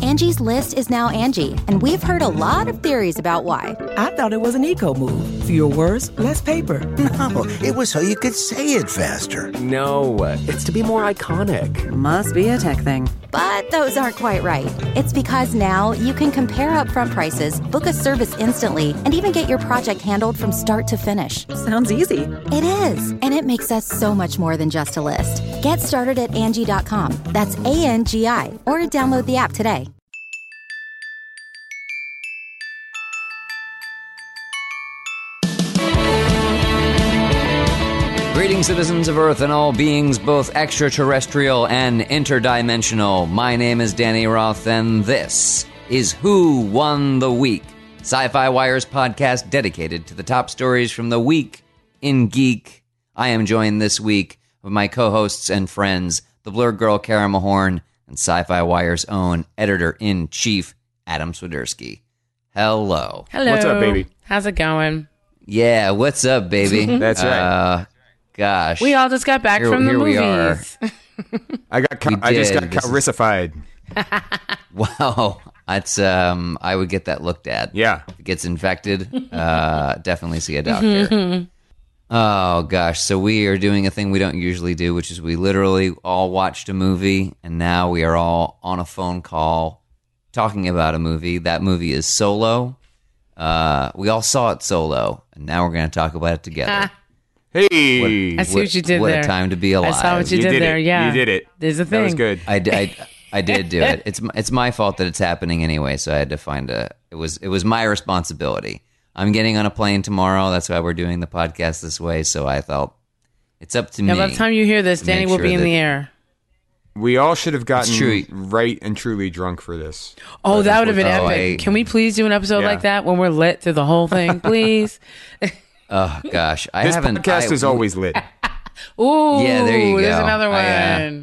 Angie's List is now Angie, and we've heard a lot of theories about why. I thought it was an eco move. Fewer words, less paper. No, it was so you could say it faster. No, it's to be more iconic. Must be a tech thing. But those aren't quite right. It's because now you can compare upfront prices, book a service instantly, and even get your project handled from start to finish. Sounds easy. It is, and it makes us so much more than just a list. Get started at Angie.com. That's ANGI, or download the app today. Greetings, citizens of Earth and all beings, both extraterrestrial and interdimensional. My name is Danny Roth, and this is Who Won the Week, Sci-Fi Wire's podcast dedicated to the top stories from the week in geek. I am joined this week with my co-hosts and friends, the Blur Girl Kara Mahorn and Sci-Fi Wire's own editor-in-chief, Adam Swiderski. Hello. Hello. What's up, baby? How's it going? Yeah, what's up, baby? That's right. Gosh. We all just got back from the movies. I just got calrissified. Wow. That's I would get that looked at. Yeah. If it gets infected, definitely see a doctor. Oh gosh. So we are doing a thing we don't usually do, which is we literally all watched a movie and now we are all on a phone call talking about a movie. That movie is Solo. We all saw it solo, and now we're going to talk about it together. Hey. I see what you did what there. What a time to be alive. I saw what you did there. It. Yeah. You did it. There's a thing. That was good. I did do it. It's my fault that it's happening anyway, so I had to find it was my responsibility. I'm getting on a plane tomorrow. That's why we're doing the podcast this way, so I thought it's up to me. By the time you hear this, Danny will be in the air. We all should have gotten true. right and truly drunk for this. Oh, that would have been epic. Can we please do an episode like that when we're lit through the whole thing, please? Oh gosh, This podcast is always lit. Ooh, yeah, there you go. There's another one.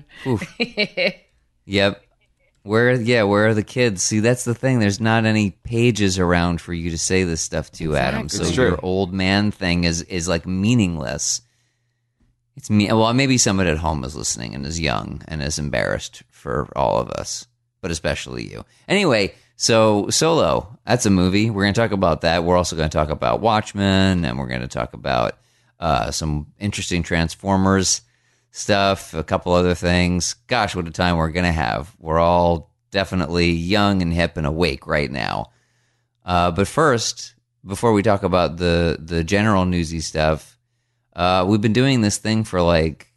Yep. Where are the kids? See, that's the thing. There's not any pages around for you to say this stuff to, Adam. So It's your true. old man thing is like meaningless. It's me. Well, maybe someone at home is listening and is young and is embarrassed for all of us, but especially you. Anyway, so Solo, that's a movie. We're going to talk about that. We're also going to talk about Watchmen, and we're going to talk about some interesting Transformers stuff, a couple other things. Gosh, what a time we're going to have. We're all definitely young and hip and awake right now. But first, before we talk about the general newsy stuff, we've been doing this thing for like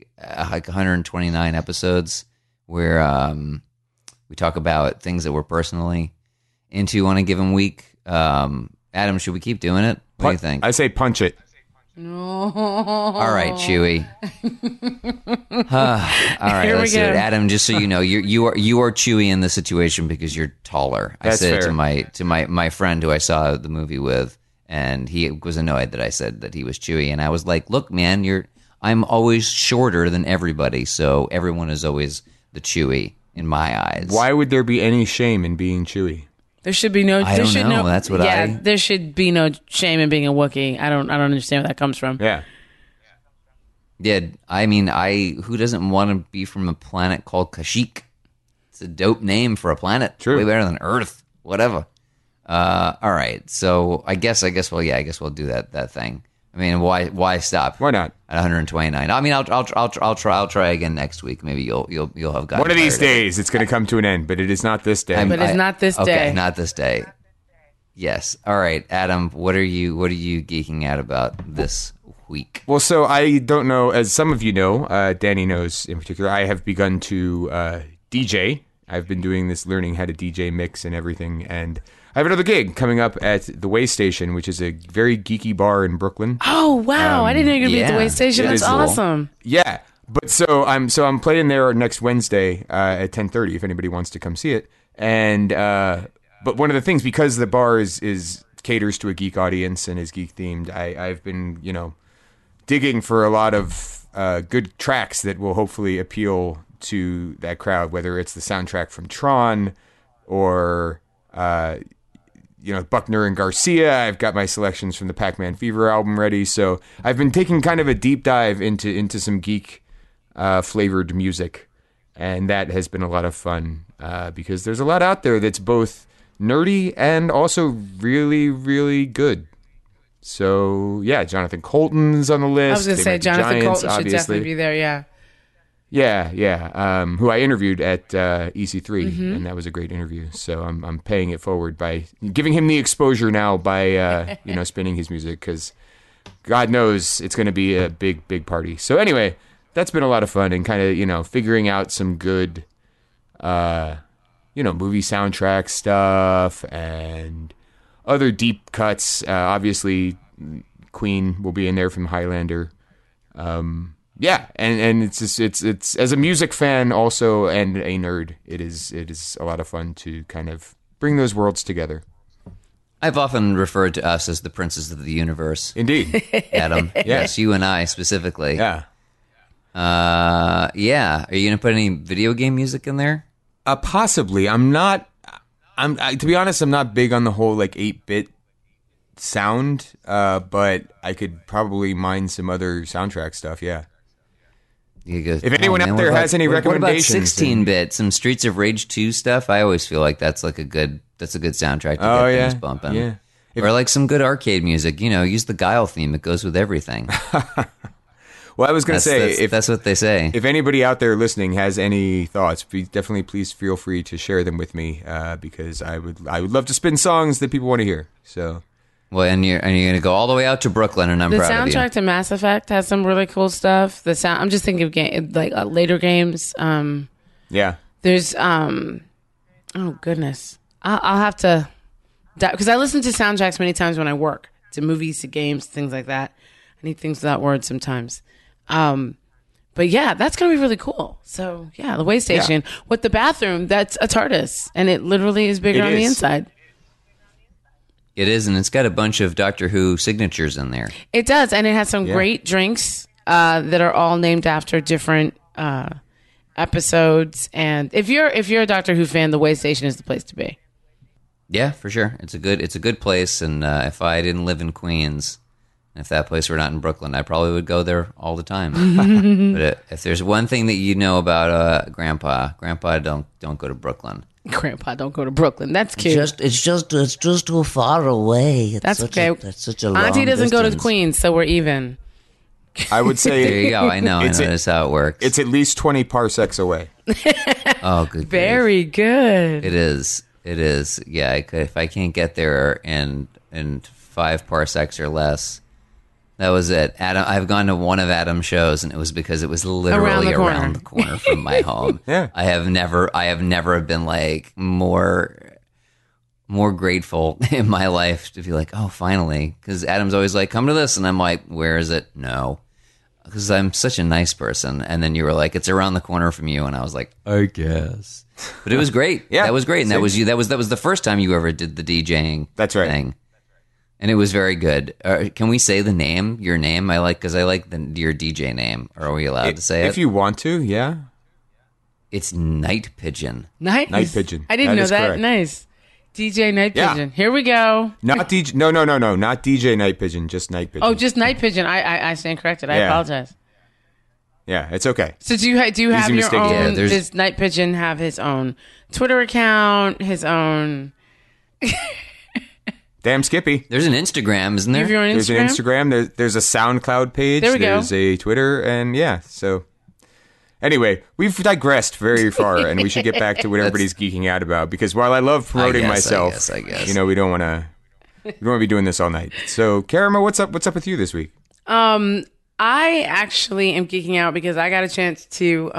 129 episodes where we talk about things that we're personally into on a given week. Adam, should we keep doing it? What do you think? I say punch it. No. All right, Chewy. All right, Here we let's do it. go. Adam, just so you know, you are Chewy in this situation because you're taller. I That's said it fair. to my friend who I saw the movie with, and he was annoyed that I said that he was Chewy, and I was like, "Look, man, I'm always shorter than everybody, so everyone is always the Chewy in my eyes." Why would there be any shame in being Chewy? There should be no. I there don't should know. No, That's what yeah, I- there should be no shame in being a Wookiee. I don't understand where that comes from. Yeah. Yeah, I mean, who doesn't want to be from a planet called Kashyyyk? It's a dope name for a planet. True. Way better than Earth. Whatever. All right. So I guess we'll do that thing. I mean, why stop? Why not? At 129. I mean, I'll try again next week. Maybe you'll have gotten One of these tired of it. days, it's going to come to an end, but it is not this day. But it's not this Okay, day. not this day. Yes. All right, Adam. What are you geeking out about this week? Well, so I don't know, as some of you know, Danny knows in particular, I have begun to DJ. I've been doing this learning how to DJ mix and everything, and I have another gig coming up at the Way Station, which is a very geeky bar in Brooklyn. Oh wow! I didn't know you could be at the yeah, way station. it That's is cool. awesome. Yeah, but so I'm playing there next Wednesday at 10:30 if anybody wants to come see it. And but one of the things, because the bar is caters to a geek audience and is geek themed, I've been digging for a lot of good tracks that will hopefully appeal to that crowd, whether it's the soundtrack from Tron or Buckner and Garcia. I've got my selections from the Pac-Man Fever album ready, so I've been taking kind of a deep dive into some geek flavored music, and that has been a lot of fun. because there's a lot out there that's both nerdy and also really, really good. So, yeah, Jonathan Colton's on the list. I was going to say Jonathan Giants, Colton should definitely be there, yeah. Yeah. Who I interviewed at EC3, and that was a great interview. So I'm paying it forward by giving him the exposure now by spinning his music, because God knows it's going to be a big, big party. So anyway, that's been a lot of fun, and kind of figuring out some good movie soundtrack stuff and other deep cuts. Obviously, Queen will be in there from Highlander. Yeah, and it's just, it's as a music fan also and a nerd, it is a lot of fun to kind of bring those worlds together. I've often referred to us as the princes of the universe. Indeed, Adam. Yes, you and I specifically. Yeah. Yeah. Are you gonna put any video game music in there? Possibly. I'm to be honest, I'm not big on the whole 8-bit sound, but I could probably mine some other soundtrack stuff. Yeah. Goes, if anyone out there has any recommendations, what about 16-bit, some Streets of Rage 2 stuff? I always feel like that's a good soundtrack to get things bumping. Yeah. Or some good arcade music. Use the Guile theme; it goes with everything. Well, I was going to say, that's what they say. If anybody out there listening has any thoughts, please feel free to share them with me, because I would love to spin songs that people want to hear. So. Well, and you're going to go all the way out to Brooklyn, and I'm proud of you. The soundtrack to Mass Effect has some really cool stuff. I'm just thinking of later games. Yeah. There's oh goodness, I'll have to, because I listen to soundtracks many times when I work, to movies, to games, things like that. I need things without words sometimes. But yeah, that's gonna be really cool. So yeah, the way station with the bathroom, that's a TARDIS, and it literally is bigger on the inside. It is, and it's got a bunch of Doctor Who signatures in there. It does, and it has some great drinks that are all named after different episodes. And if you're a Doctor Who fan, the Way Station is the place to be. Yeah, for sure. It's a good place, and if I didn't live in Queens, if that place were not in Brooklyn, I probably would go there all the time. But if there's one thing that you know about Grandpa, don't go to Brooklyn. Grandpa, don't go to Brooklyn. That's cute. It's just too far away. That's okay. That's such a long Auntie doesn't distance. go to Queens, so we're even. I would say there you go. I know that's how it works. It's at least 20 parsecs away. Oh, good. Very good. It is. Yeah, if I can't get there in 5 parsecs or less. That was it. Adam, I've gone to one of Adam's shows, and it was because it was literally around the corner from my home. Yeah. I have never been more grateful in my life to be like, oh, finally. Because Adam's always like, come to this. And I'm like, where is it? No. Because I'm such a nice person. And then you were like, it's around the corner from you. And I was like, I guess. But it was great. Yeah. That was great. And that was you. That was the first time you ever did the DJing That's right. thing. And it was very good. Can we say your name? Because I like your DJ name. Are we allowed to say it? If you want to, yeah. It's Night Pigeon. Night Pigeon. I didn't know that. Correct. Nice. DJ Night Yeah. Pigeon. Here we go. Not DJ. No. Not DJ Night Pigeon. Just Night Pigeon. Oh, just Night Pigeon. I stand corrected. I apologize. Yeah, it's okay. So do you have your mistake. own? Yeah, does Night Pigeon have his own Twitter account? His own? Damn Skippy. There's an Instagram, isn't there? You have your own There's an Instagram. There's a SoundCloud page. There we go. There's a Twitter, and so. Anyway, we've digressed very far, and we should get back to what everybody's geeking out about. Because while I love promoting myself, I guess. we don't want to be doing this all night. So, Karima, what's up with you this week? I actually am geeking out because I got a chance to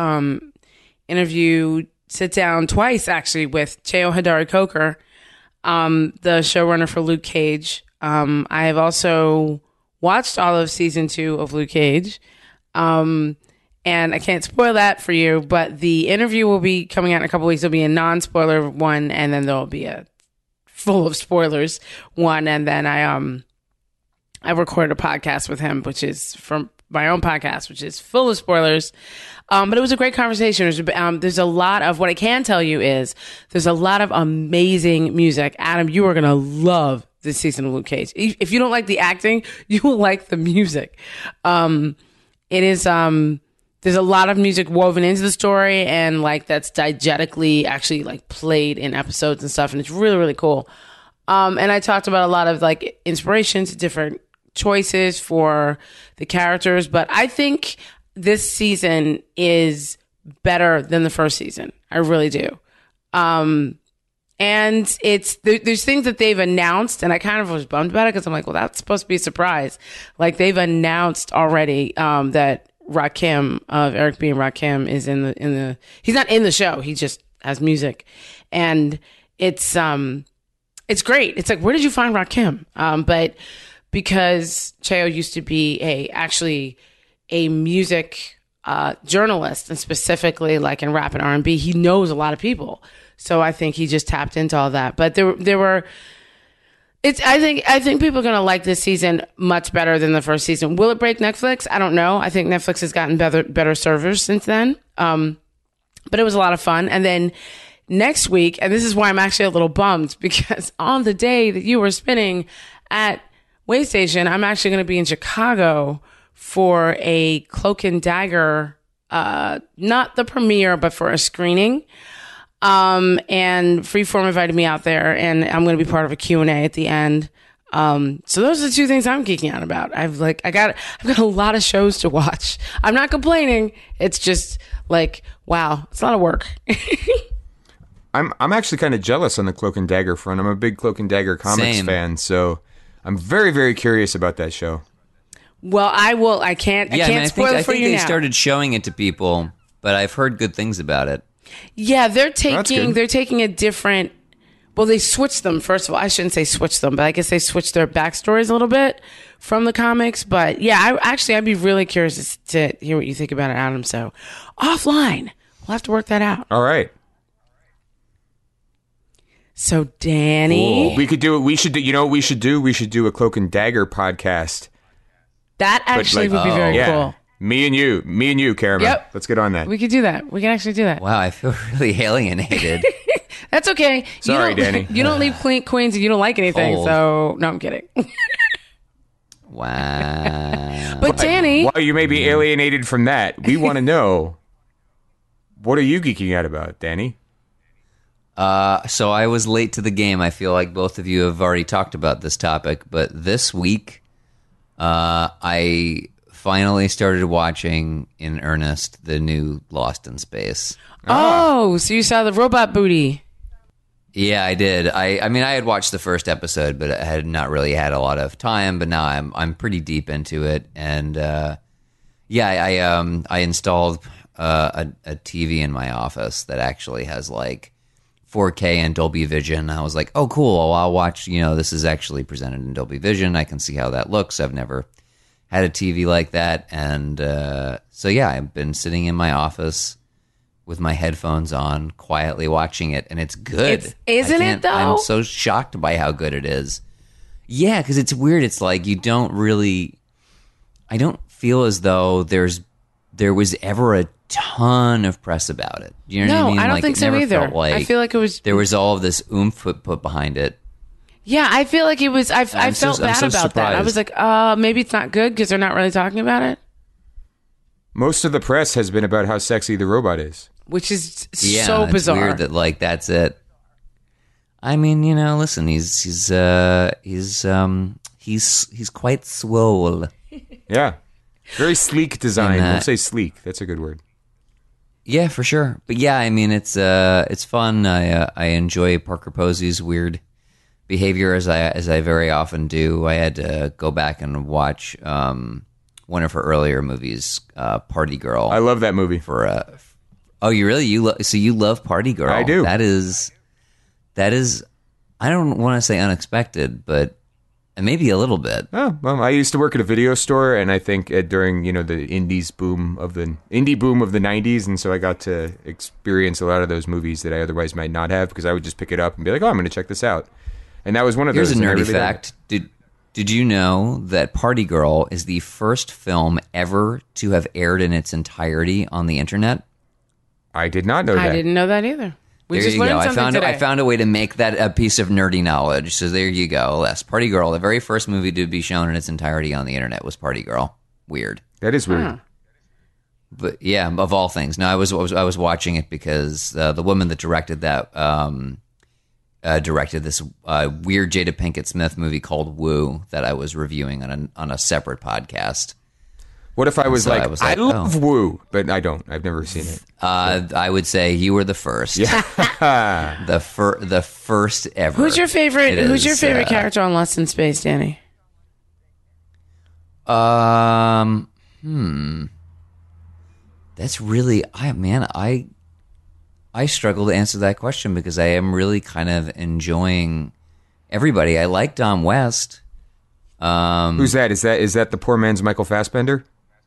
sit down twice actually with Cheo Hodari Coker, the showrunner for Luke Cage. I have also watched all of season 2 of Luke Cage. And I can't spoil that for you, but the interview will be coming out in a couple weeks. There'll be a non-spoiler one, and then there'll be a full of spoilers one. And then I recorded a podcast with him, which is from my own podcast, which is full of spoilers. But it was a great conversation. There's a lot of, what I can tell you is there's a lot of amazing music. Adam, you are going to love this season of Luke Cage. If you don't like the acting, you will like the music. It is, there's a lot of music woven into the story, and like that's diegetically actually like played in episodes and stuff, and it's really, really cool. And I talked about a lot of like inspirations, different choices for the characters, but I think this season is better than the first season. I really do. And there's things that they've announced, and I kind of was bummed about it because I'm like, well, that's supposed to be a surprise. Like they've announced already that Rakim of Eric B. and Rakim is in the. He's not in the show. He just has music, and it's great. It's like, where did you find Rakim? But because Cheo used to be actually a music journalist, and specifically like in rap and R&B, he knows a lot of people. So I think he just tapped into all that. But there were. I think people are gonna like this season much better than the first season. Will it break Netflix? I don't know. I think Netflix has gotten better servers since then. But it was a lot of fun. And then next week, and this is why I'm actually a little bummed, because on the day that you were spinning at Waystation, I'm actually going to be in Chicago for a Cloak and Dagger, not the premiere, but for a screening. And Freeform invited me out there, and I'm going to be part of a Q&A at the end. So those are the two things I'm geeking out about. I've got a lot of shows to watch. I'm not complaining. It's just like, wow, it's a lot of work. I'm actually kind of jealous on the Cloak and Dagger front. I'm a big Cloak and Dagger comics fan, so I'm very, very curious about that show. Well, I can't spoil it for you now. I think they started showing it to people, but I've heard good things about it. Yeah, they're taking a different. Well, they switched them. First of all, I shouldn't say switched them, but I guess they switched their backstories a little bit from the comics. But yeah, I'd be really curious to hear what you think about it, Adam. So offline, we'll have to work that out. All right. So Danny, cool. We could do it. We should do. You know what we should do? We should do a Cloak and Dagger podcast. That actually would be very cool. Me and you, Caramel. Yep. Let's get on that. We could do that. We can actually do that. Wow, I feel really alienated. That's okay. Sorry, Danny. You don't leave Queens and you don't like anything. Cold. So no, I'm kidding. Wow. But Danny, while you may be alienated from that, we want to know, what are you geeking out about, Danny? So I was late to the game. I feel like both of you have already talked about this topic, but this week, I finally started watching in earnest the new Lost in Space. Oh, so you saw the robot booty. Yeah, I did. I mean, I had watched the first episode, but I had not really had a lot of time. But now I'm pretty deep into it, and I installed a TV in my office that actually has like 4K and Dolby Vision. I was like, oh, cool. Well, I'll watch. This is actually presented in Dolby Vision. I can see how that looks. I've never had a TV like that, and so I've been sitting in my office with my headphones on, quietly watching it, and it's good. Isn't it, though? I'm so shocked by how good it is. Yeah, because it's weird. It's like I don't feel as though there was ever a ton of press about it. You know what I mean? No, I don't think so either. I feel like it was. There was all of this oomph put behind it. Yeah, I feel like it was. I felt bad about that. I was like, maybe it's not good because they're not really talking about it. Most of the press has been about how sexy the robot is, which is so bizarre. Weird that that's it. I mean, listen, he's quite swole. Yeah, very sleek design. We'll say sleek. That's a good word. Yeah, for sure. But yeah, I mean, it's fun. I enjoy Parker Posey's weird behavior as I very often do. I had to go back and watch one of her earlier movies, Party Girl. I love that movie. Oh, you really? So you love Party Girl? I do. That is. I don't want to say unexpected, but maybe a little bit. Oh, well, I used to work at a video store, and I think during the indie boom of the '90s, and so I got to experience a lot of those movies that I otherwise might not have, because I would just pick it up and be like, oh, I'm going to check this out. And that was one of those. Here's a nerdy fact. Did you know that Party Girl is the first film ever to have aired in its entirety on the internet? I did not know that. I didn't know that either. We just learned something today. I found a way to make that a piece of nerdy knowledge. So there you go. Yes, Party Girl. The very first movie to be shown in its entirety on the internet was Party Girl. Weird. That is weird. But yeah, of all things. No, I was watching it because the woman that directed that directed this weird Jada Pinkett Smith movie called Woo that I was reviewing on a separate podcast. What if I was So like, I was I like, love Woo, but I don't. I've never seen it. I would say you were the first. Yeah. the first ever. Who's your favorite? It Who's your is, favorite character on Lost in Space, Danny? That's really I struggle to answer that question because I am really kind of enjoying everybody. I like Dom West. Who's that? Is that the poor man's Michael Fassbender?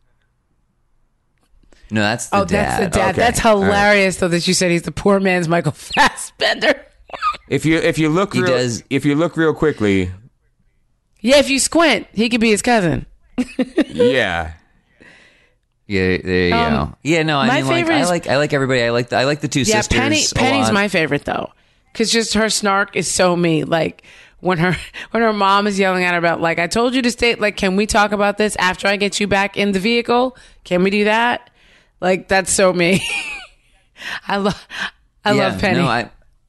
No, that's the dad. That's the dad. Okay. That's hilarious, though, that you said he's the poor man's Michael Fassbender. If you look real quickly, Yeah, if you squint, he could be his cousin. yeah. Yeah, there you go. Yeah, no, my I mean, like, favorite is- I like everybody. I like the two Yeah, sisters. Penny's a lot. my favorite though, because just her snark is so me. Like when her mom is yelling at her about like, I told you to stay. Like, can we talk about this after I get you back in the vehicle? Can we do that? Like that's so me. I love Penny. No,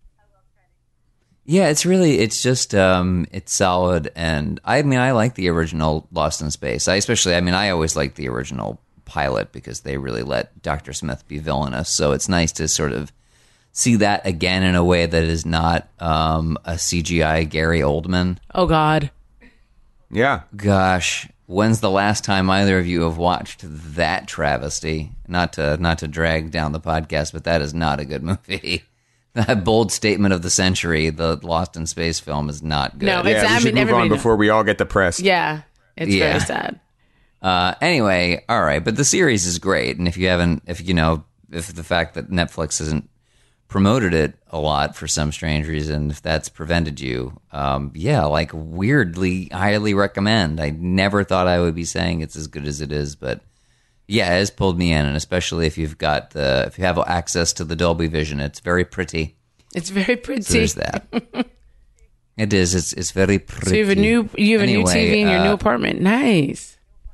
yeah, it's just it's solid, and I mean I like the original Lost in Space. I always liked the original pilot because they really let Dr. Smith be villainous. So it's nice to sort of see that again in a way that is not a CGI Gary Oldman. Oh God. Yeah. Gosh, when's the last time either of you have watched that travesty? Not to drag down the podcast, but that is not a good movie. That bold statement of the century, the Lost in Space film, is not good. No, Yeah, I we should mean, move everybody on knows. before we all get depressed. Yeah, it's Yeah. very sad. Anyway, all right, but the series is great, and if the fact that Netflix hasn't promoted it a lot for some strange reason, if that's prevented you, like weirdly highly recommend. I never thought I would be saying it's as good as it is, but yeah, it has pulled me in, and especially if you have access to the Dolby Vision, it's very pretty. It's very pretty. So there's that. It is. It's very pretty. So you have a new Anyway, TV in your new apartment. Nice.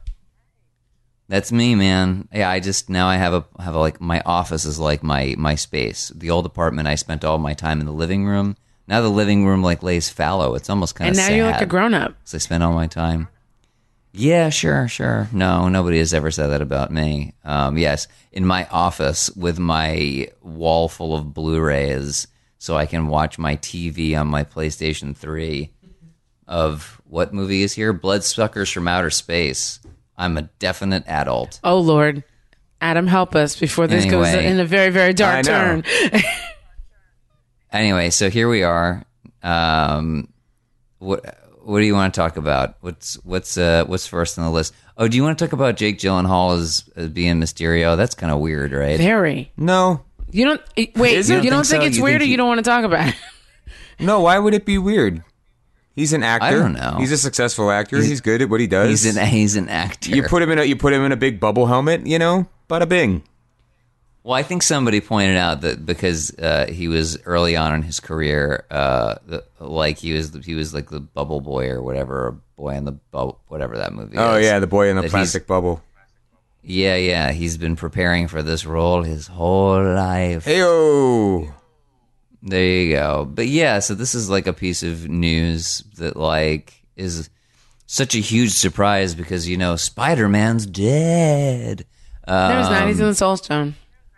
That's me, man. Yeah, I have like my office is like my space. The old apartment, I spent all my time in the living room. Now the living room like lays fallow. It's almost kind And of now sad. you're like a grown up. So I spend all my time. Yeah, sure. No, nobody has ever said that about me. Yes, in my office with my wall full of Blu-rays, so I can watch my TV on my PlayStation 3 of what movie is here? Bloodsuckers from Outer Space. I'm a definite adult. Oh Lord, Adam, help us before this goes Anyway. in a very, very dark I turn. know. Anyway, so here we are. What do you want to talk about? What's first on the list? Oh, do you want to talk about Jake Gyllenhaal as being Mysterio? That's kind of weird, right? Very. No. You don't wait. Is it? You don't Think think so? it's You weird, think or you don't want to talk about it? No, why would it be weird? He's an actor. I don't know. He's a successful actor. He's good at what he does. He's an actor. You put him in a big bubble helmet, bada bing. Well, I think somebody pointed out that because he was early on in his career, like he was like the bubble boy or whatever, or boy in the bubble, whatever that movie Oh is. yeah, the boy in the That plastic bubble. Yeah. He's been preparing for this role his whole life. Heyo. There you go. But yeah, so this is like a piece of news that like is such a huge surprise because Spider-Man's dead. No, he's not. He's in the Soul Stone.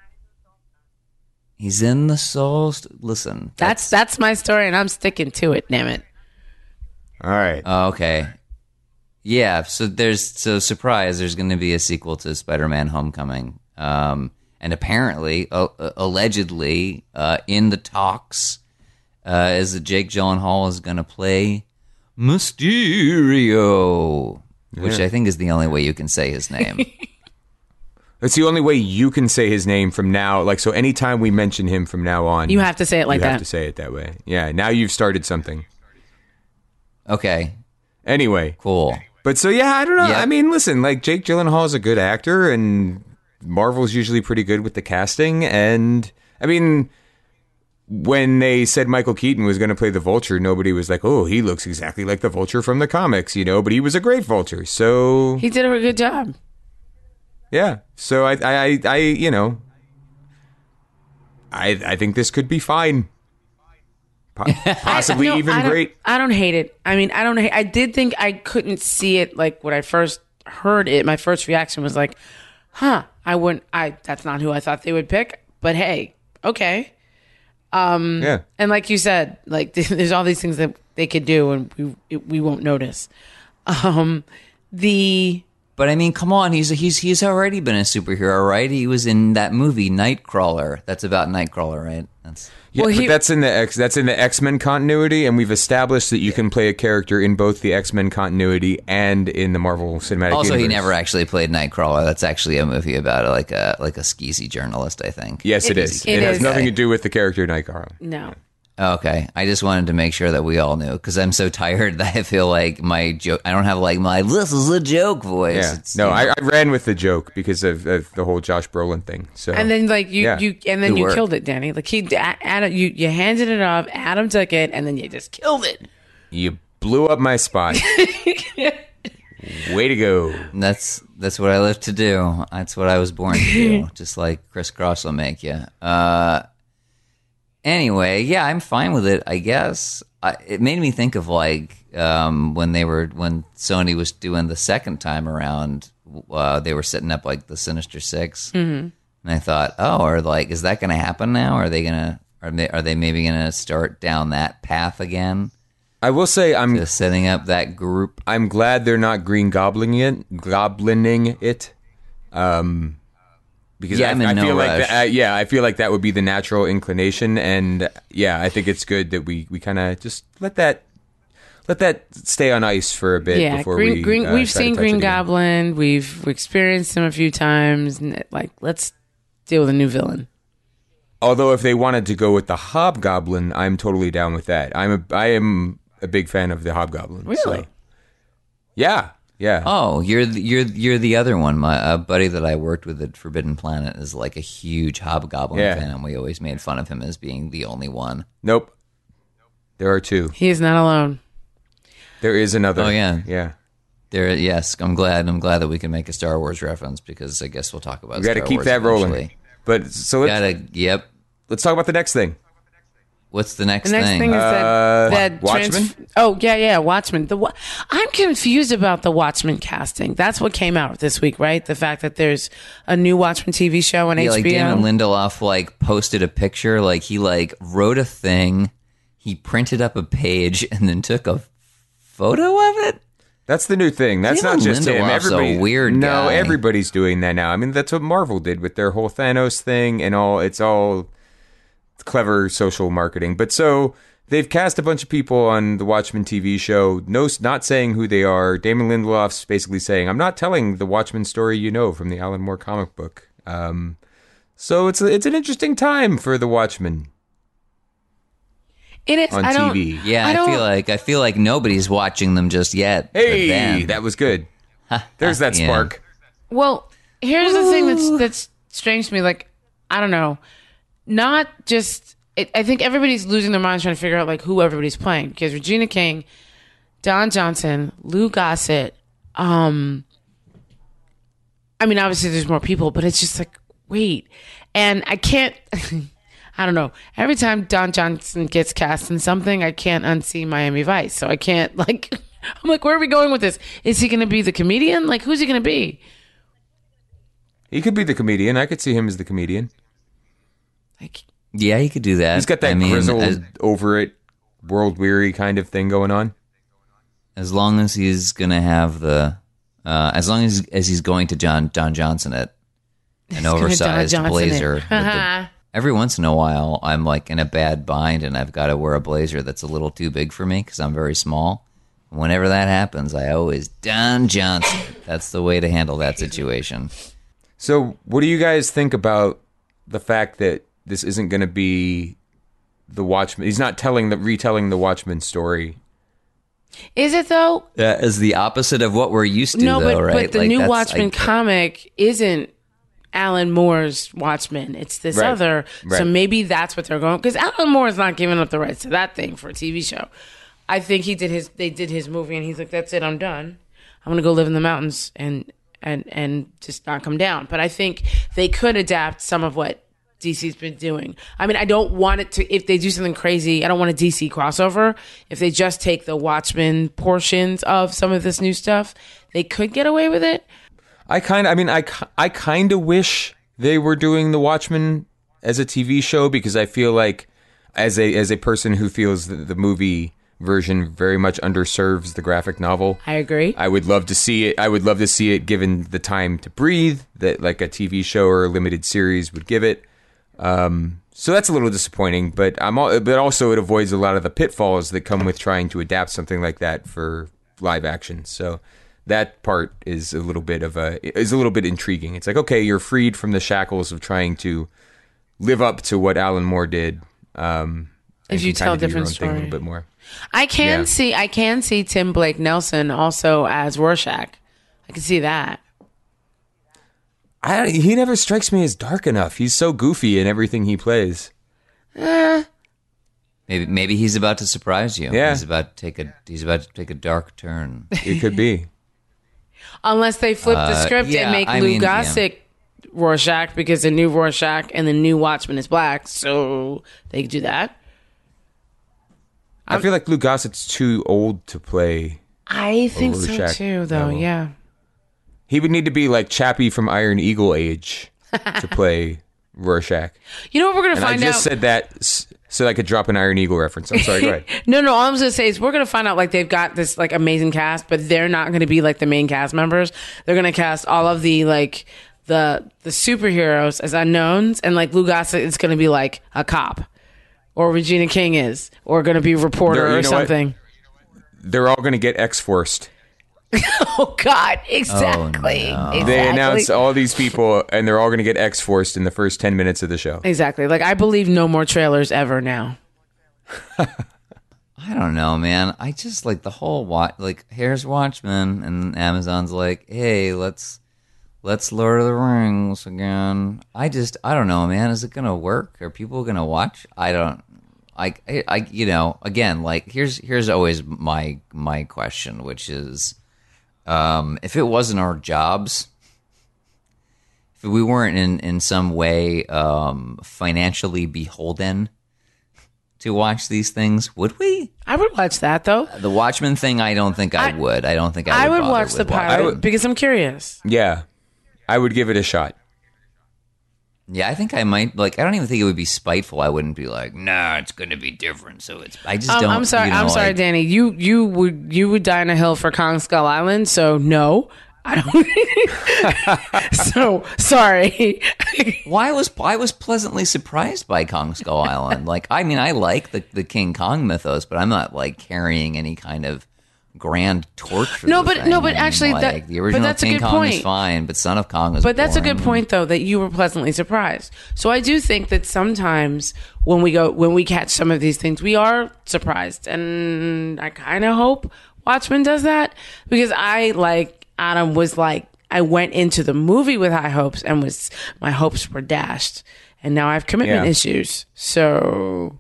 He's in the Soul. Listen, That's my story, and I'm sticking to it. Damn it. All right. Oh, okay. Yeah, so surprise, there's going to be a sequel to Spider-Man Homecoming. And apparently, allegedly, in the talks, is that Jake Gyllenhaal is going to play Mysterio, which I think is the only way you can say his name. It's the only way you can say his name from now. Like, so anytime we mention him from now on, You have to say it like you that. have to say it that way. Yeah. Now you've started something. Okay, Anyway. cool. But so yeah, I don't know. Yeah. I mean, listen, like Jake Gyllenhaal is a good actor, and Marvel's usually pretty good with the casting. And I mean, when they said Michael Keaton was going to play the Vulture, nobody was like, "Oh, he looks exactly like the Vulture from the comics," But he was a great Vulture. So He did a good job. Yeah. So I you know, I think this could be fine. Possibly even great. I don't hate it. I mean, I did think I couldn't see it like when I first heard it. My first reaction was like, huh, that's not who I thought they would pick. But hey, okay. Yeah. And like you said, like there's all these things that they could do and we won't notice. But I mean, come on, he's already been a superhero, right? He was in that movie Nightcrawler. That's about Nightcrawler, right? Yeah, but that's in the X-Men continuity, and we've established that you can play a character in both the X-Men continuity and in the Marvel Cinematic Also, Universe. he never actually played Nightcrawler. That's actually a movie about like a skeezy journalist, I think. Yes, it is. It has nothing to do with the character Nightcrawler. No. Okay, I just wanted to make sure that we all knew because I'm so tired that I feel like my joke. I don't have like my "this is a joke" voice. Yeah. It's, I ran with the joke because of the whole Josh Brolin thing. So And then like you Good work. killed it, Danny. Like Adam, you handed it off. Adam took it, and then you just killed it. you blew up my spot. Way to go! that's what I live to do. That's what I was born to do. Just like Chris Cross will make you. Anyway, yeah, I'm fine with it. I guess it made me think of like when Sony was doing the second time around, they were setting up like the Sinister Six, and I thought, is that going to happen now? Are they maybe going to start down that path again? I will say Just setting up that group. I'm glad they're not Green Goblining it. Because Yeah, I'm in I no feel like rush. I feel like that would be the natural inclination, and I think it's good that we kind of just let that stay on ice for a bit before we've try seen to touch Green it again. Goblin. We've experienced him a few times. And like, let's deal with a new villain. Although if they wanted to go with the Hobgoblin, I'm totally down with that. I am a big fan of the Hobgoblin. Really? So. Yeah. Oh, you're the other one. My buddy that I worked with at Forbidden Planet is like a huge Hobgoblin fan, and we always made fun of him as being the only one. Nope. There are two. He is not alone. There is another. Oh, yeah. Yeah. Yes, I'm glad that we can make a Star Wars reference because I guess we'll talk about. We got to Star keep Wars that rolling. eventually. But so Yep. let's talk about the next thing. What's the next The next thing is that Watchmen? Watchmen. I'm confused about the Watchmen casting. That's what came out this week, right? The fact that there's a new Watchmen TV show on HBO. Like Damon Lindelof like posted a picture, like he like wrote a thing, he printed up a page and then took a photo of it. That's the new thing. That's Damon not just him. Lindelof's a Everybody, weird no, guy. everybody's doing that now. I mean, that's what Marvel did with their whole Thanos thing and all. It's all clever social marketing. But so they've cast a bunch of people on the Watchmen TV show. Not saying who they are. Damon Lindelof's basically saying, "I'm not telling the Watchmen story you know from the Alan Moore comic book." So it's an interesting time for the Watchmen. It is on TV. Yeah, I feel like nobody's watching them just yet. Hey, but then- that was good. There's that Yeah. spark. Well, here's the thing that's strange to me. Like, I don't know. Not just... I think everybody's losing their minds trying to figure out, like, who everybody's playing. Because Regina King, Don Johnson, Lou Gossett... I mean, obviously there's more people, but it's just like, wait. And I can't... I don't know. Every time Don Johnson gets cast in something, I can't unsee Miami Vice. So I can't, like... I'm like, where are we going with this? Is he going to be the comedian? Like, who's he going to be? He could be the comedian. I could see him as the comedian. Like, Yeah, he could do that. He's got that grizzled, over it, world weary kind of thing going on. as long as he's gonna have the, as long as he's going to Don Johnson it, an oversized blazer. with the- every once in a while, I'm like in a bad bind and I've got to wear a blazer that's a little too big for me because I'm very small. Whenever that happens, I always Don Johnson. That's the way to handle that situation. So, what do you guys think about the fact that this isn't going to be the Watchmen? He's not retelling the Watchmen story. is it though? That is the opposite of what we're used to, No, though, right? but the Like, new that's- Watchmen comic isn't Alan Moore's Watchmen. It's this Right. other. So Right. maybe that's what they're going. Because Alan Moore is not giving up the rights to that thing for a TV show. I think they did his movie and he's like, that's it, I'm done. I'm going to go live in the mountains and and just not come down. But I think they could adapt some of what DC's been doing. I mean, I don't want it to, if they do something crazy, I don't want a DC crossover. If they just take the Watchmen portions of some of this new stuff, they could get away with it. I kind of wish they were doing The Watchmen as a TV show, because I feel like as a person who feels that the movie version very much underserves the graphic novel. I agree. I would love to see it. I would love to see it given the time to breathe that like a TV show or a limited series would give it. So that's a little disappointing, but but also it avoids a lot of the pitfalls that come with trying to adapt something like that for live action. So that part is a little bit intriguing. It's like, okay, you're freed from the shackles of trying to live up to what Alan Moore did. If you tell a different story a little bit more. I can see Tim Blake Nelson also as Rorschach. I can see that. He never strikes me as dark enough. He's so goofy in everything he plays. Maybe he's about to surprise you. Yeah. He's about to take a dark turn. It could be. Unless they flip the script and make Lou Gossett Rorschach, because the new Rorschach and the new Watchman is black, so they could do that. I feel like Lou Gossett's too old to play. I think so Rorschach too, though. level. Yeah. He would need to be like Chappie from Iron Eagle age to play Rorschach. You know what we're going to find out? I just said that so I could drop an Iron Eagle reference. I'm sorry, go ahead. No, all I'm going to say is we're going to find out like they've got this like amazing cast, but they're not going to be like the main cast members. They're going to cast all of the like the superheroes as unknowns, and like Lou Gossett is going to be like a cop, or Regina King is, or going to be a reporter or something. They're all going to get X-Forced. Oh God! Exactly. Oh, no. Exactly. They announced all these people, and they're all going to get X-Forced in the first 10 minutes of the show. Exactly. Like I believe no more trailers ever now. I don't know, man. I just like the whole here's Watchmen, and Amazon's like, hey, let's Lord of the Rings again. I don't know, man. Is it gonna work? Are people gonna watch? Again, like here's always my question, which is, if it wasn't our jobs, if we weren't in some way financially beholden to watch these things, would we? I would watch that though. The Watchmen thing, I don't think I would. I don't think I would. I would watch the pilot because I'm curious. Yeah, I would give it a shot. Yeah, I think I might. Like, I don't even think it would be spiteful. I wouldn't be like, nah, it's going to be different. So it's. I just don't. I'm sorry. I'm sorry, Danny. You would die on a hill for Kong Skull Island. So no, I don't. So sorry. I was pleasantly surprised by Kong Skull Island. Like, I mean, I like the King Kong mythos, but I'm not like carrying any kind of grand torch for the thing. Actually, like, the original King Kong is fine, but Son of Kong is. But that's boring. a good point, though, that you were pleasantly surprised. So I do think that sometimes when we catch some of these things, we are surprised, and I kind of hope Watchmen does that, because I, like Adam, was like, I went into the movie with high hopes, and my hopes were dashed, and now I have commitment issues. So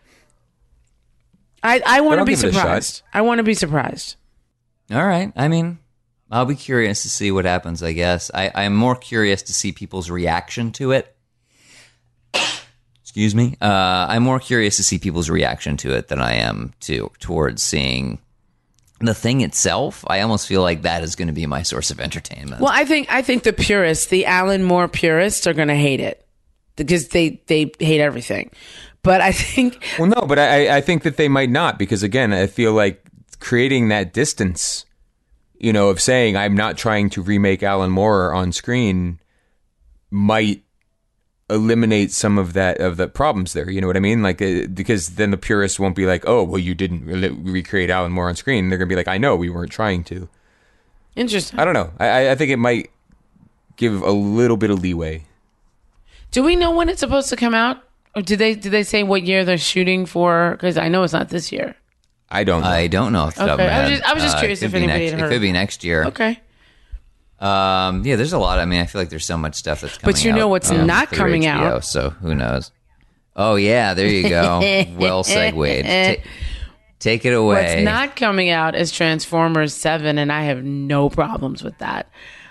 I want to be surprised. I want to be surprised. All right. I mean, I'll be curious to see what happens, I guess. I'm more curious to see people's reaction to it. Excuse me. I'm more curious to see people's reaction to it than I am towards seeing the thing itself. I almost feel like that is going to be my source of entertainment. Well, I think the purists, the Alan Moore purists, are going to hate it because they hate everything. But I think... Well, no, but I think that they might not, because, again, I feel like creating that distance, of saying I'm not trying to remake Alan Moore on screen might eliminate some of the problems there. You know what I mean? Like, because then the purists won't be like, oh, well, you didn't recreate Alan Moore on screen. They're going to be like, I know, we weren't trying to. Interesting. I don't know. I think it might give a little bit of leeway. Do we know when it's supposed to come out? Or did they say what year they're shooting for? Because I know it's not this year. I don't know. I don't know. Off the top of my head. I was just curious if anybody had heard. It could be next year. Okay. Yeah, there's a lot. I mean, I feel like there's so much stuff that's coming out. But you know what's not through coming HBO, out. So who knows? Oh, yeah, there you go. Well segued. Take it away. What's not coming out is Transformers 7, and I have no problems with that.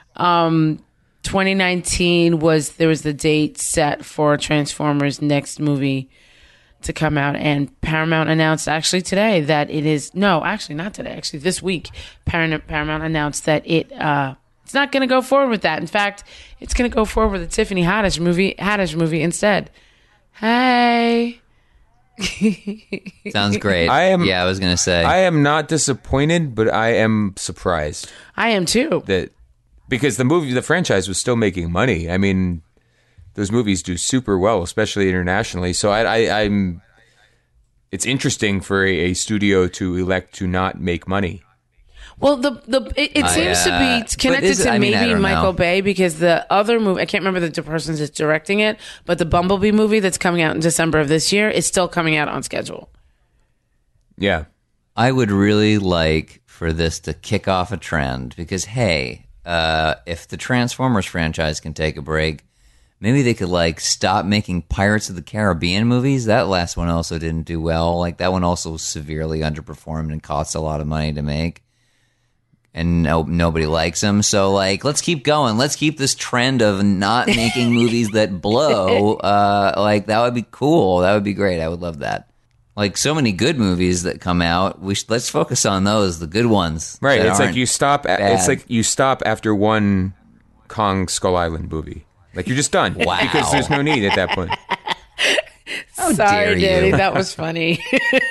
2019 there was the date set for Transformers' next movie to come out, and Paramount announced actually today that it is not today, actually this week. Paramount announced that it's not going to go forward with that. In fact, it's going to go forward with a Tiffany Haddish movie instead. Hey. Sounds great. I was going to say. I am not disappointed, but I am surprised. I am too. Because the franchise was still making money. I mean, those movies do super well, especially internationally. So I'm. It's interesting for a studio to elect to not make money. Well, it seems to be connected to maybe Michael Bay, because the other movie, I can't remember the person that's directing it, but the Bumblebee movie that's coming out in December of this year is still coming out on schedule. Yeah. I would really like for this to kick off a trend, because, hey, if the Transformers franchise can take a break, maybe they could stop making Pirates of the Caribbean movies. That last one also didn't do well. That one also severely underperformed and cost a lot of money to make. And nobody likes them. So, let's keep going. Let's keep this trend of not making movies that blow. That would be cool. That would be great. I would love that. So many good movies that come out. Let's focus on those, the good ones. Right. It's like you stop. It's like you stop after one Kong Skull Island movie. You're just done. Wow. Because there's no need at that point. Sorry, Danny. That was funny.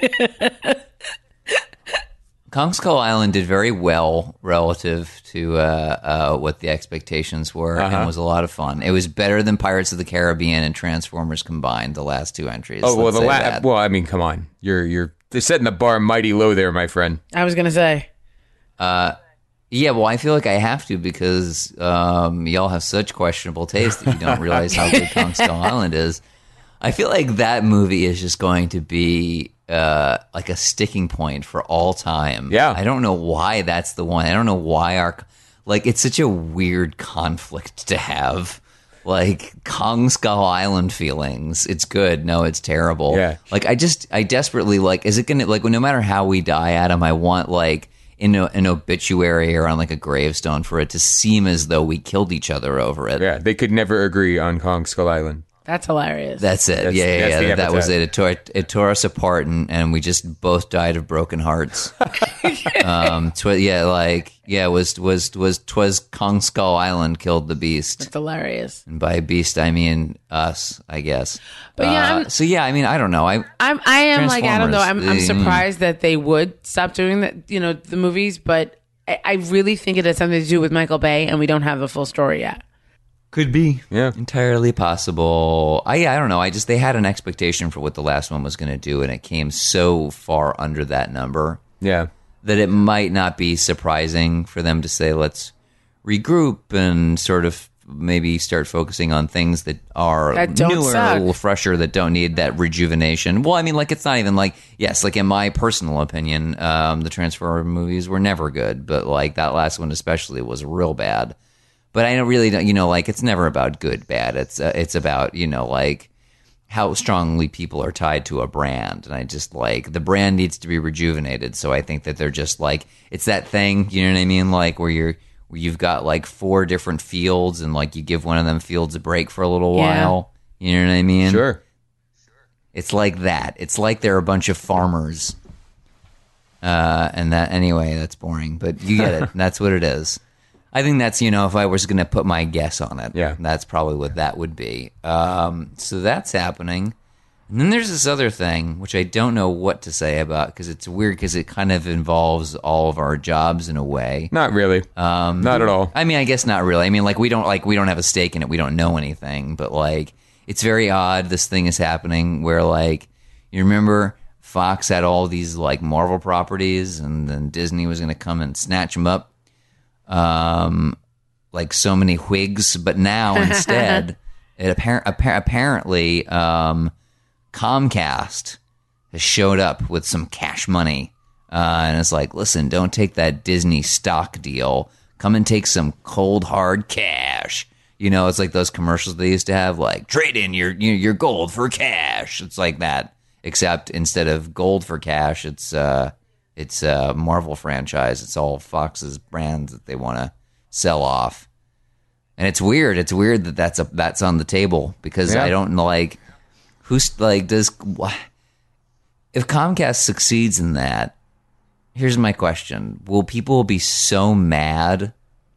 Kong Skull Island did very well relative to what the expectations were, and was a lot of fun. It was better than Pirates of the Caribbean and Transformers combined, the last two entries. Oh, well, well, I mean, come on. They're setting the bar mighty low there, my friend. I was going to say. Yeah, well, I feel like I have to, because y'all have such questionable taste that you don't realize how good Kong Skull Island is. I feel like that movie is just going to be a sticking point for all time. Yeah. I don't know why that's the one. I don't know why it's such a weird conflict to have. Kong Skull Island feelings. It's good. No, it's terrible. Yeah. I desperately, is it going to, no matter how we die, Adam, I want, in an obituary or on a gravestone for it to seem as though we killed each other over it. Yeah, they could never agree on Kong Skull Island. That's hilarious. That's it. That's That was it. It tore us apart, and we just both died of broken hearts. Twas Kong Skull Island killed the beast. That's hilarious. And by beast, I mean us, I guess. But I don't know. I am like Adam, though. I'm surprised that they would stop doing that. The movies, but I really think it has something to do with Michael Bay, and we don't have the full story yet. Could be. Yeah. Entirely possible. I don't know. They had an expectation for what the last one was going to do, and it came so far under that number. Yeah. That it might not be surprising for them to say, let's regroup and sort of maybe start focusing on things that are newer, a little fresher, that don't need that rejuvenation. Well, I mean, it's not even in my personal opinion, the Transformers movies were never good, but that last one especially was real bad. But I don't, it's never about good, bad. It's about, how strongly people are tied to a brand. And I just the brand needs to be rejuvenated. So I think that they're just it's that thing, you know what I mean? Where you've got 4 different fields, and you give one of them fields a break for a little while. You know what I mean? Sure. It's like that. It's they're a bunch of farmers. And that, anyway, that's boring, but you get it. That's what it is. I think that's, if I was going to put my guess on it, that's probably what that would be. So that's happening. And then there's this other thing, which I don't know what to say about, because it's weird, because it kind of involves all of our jobs in a way. Not really. Not at all. I mean, I guess not really. I mean, we don't have a stake in it. We don't know anything, but it's very odd. This thing is happening where you remember Fox had all these Marvel properties, and then Disney was going to come and snatch them up. So many Whigs, but now instead, it apparently Comcast has showed up with some cash money, and it's listen, don't take that Disney stock deal. Come and take some cold hard cash. It's those commercials they used to have, trade in your gold for cash. It's like that, except instead of gold for cash, it's a Marvel franchise. It's all Fox's brands that they want to sell off. And it's weird. It's weird that that's on the table because I don't like who's like does if Comcast succeeds in that. Here's my question: will people be so mad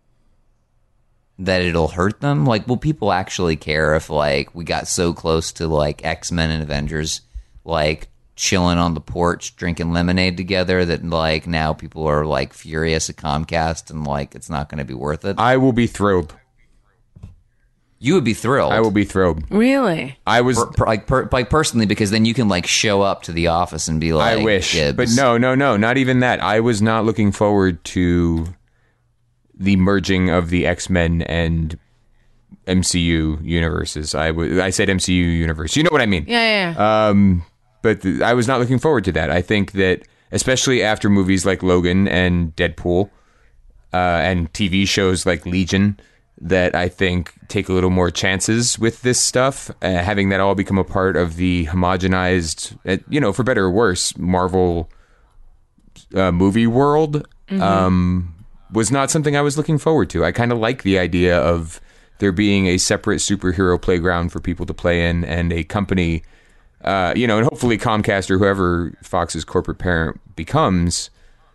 that it'll hurt them? Like, will people actually care if like we got so close to like X-Men and Avengers, like chilling on the porch drinking lemonade together that like now people are like furious at Comcast and like it's not going to be worth it? I will be thrilled. You would be thrilled. I will be thrilled. Really? I was like personally because then you can like show up to the office and be like, I wish, Gibbs. but no, not even that. I was not looking forward to the merging of the X-Men and MCU universes. I said MCU universe. You know what I mean? Yeah. But I was not looking forward to that. I think that especially after movies like Logan and Deadpool, and TV shows like Legion, that I think take a little more chances with this stuff, having that all become a part of the homogenized, for better or worse, Marvel movie world, was not something I was looking forward to. I kind of like the idea of there being a separate superhero playground for people to play in and a company, and hopefully Comcast or whoever Fox's corporate parent becomes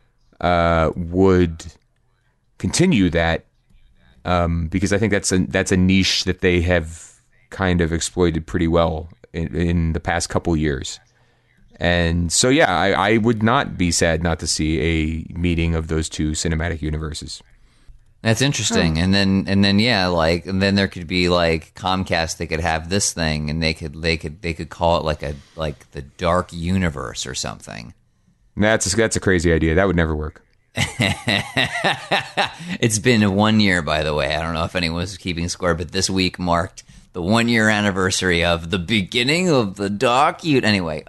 would continue that. Because I think that's a niche that they have kind of exploited pretty well in the past couple years. And so, yeah, I would not be sad not to see a meeting of those two cinematic universes. That's interesting. And then yeah, like, and then there could be like Comcast. They could have this thing, and they could call it like the Dark Universe or something. That's a crazy idea. That would never work. It's been 1 year, by the way. I don't know if anyone was keeping score, but this week marked the 1 year anniversary of the beginning of the Dark Universe. Anyway,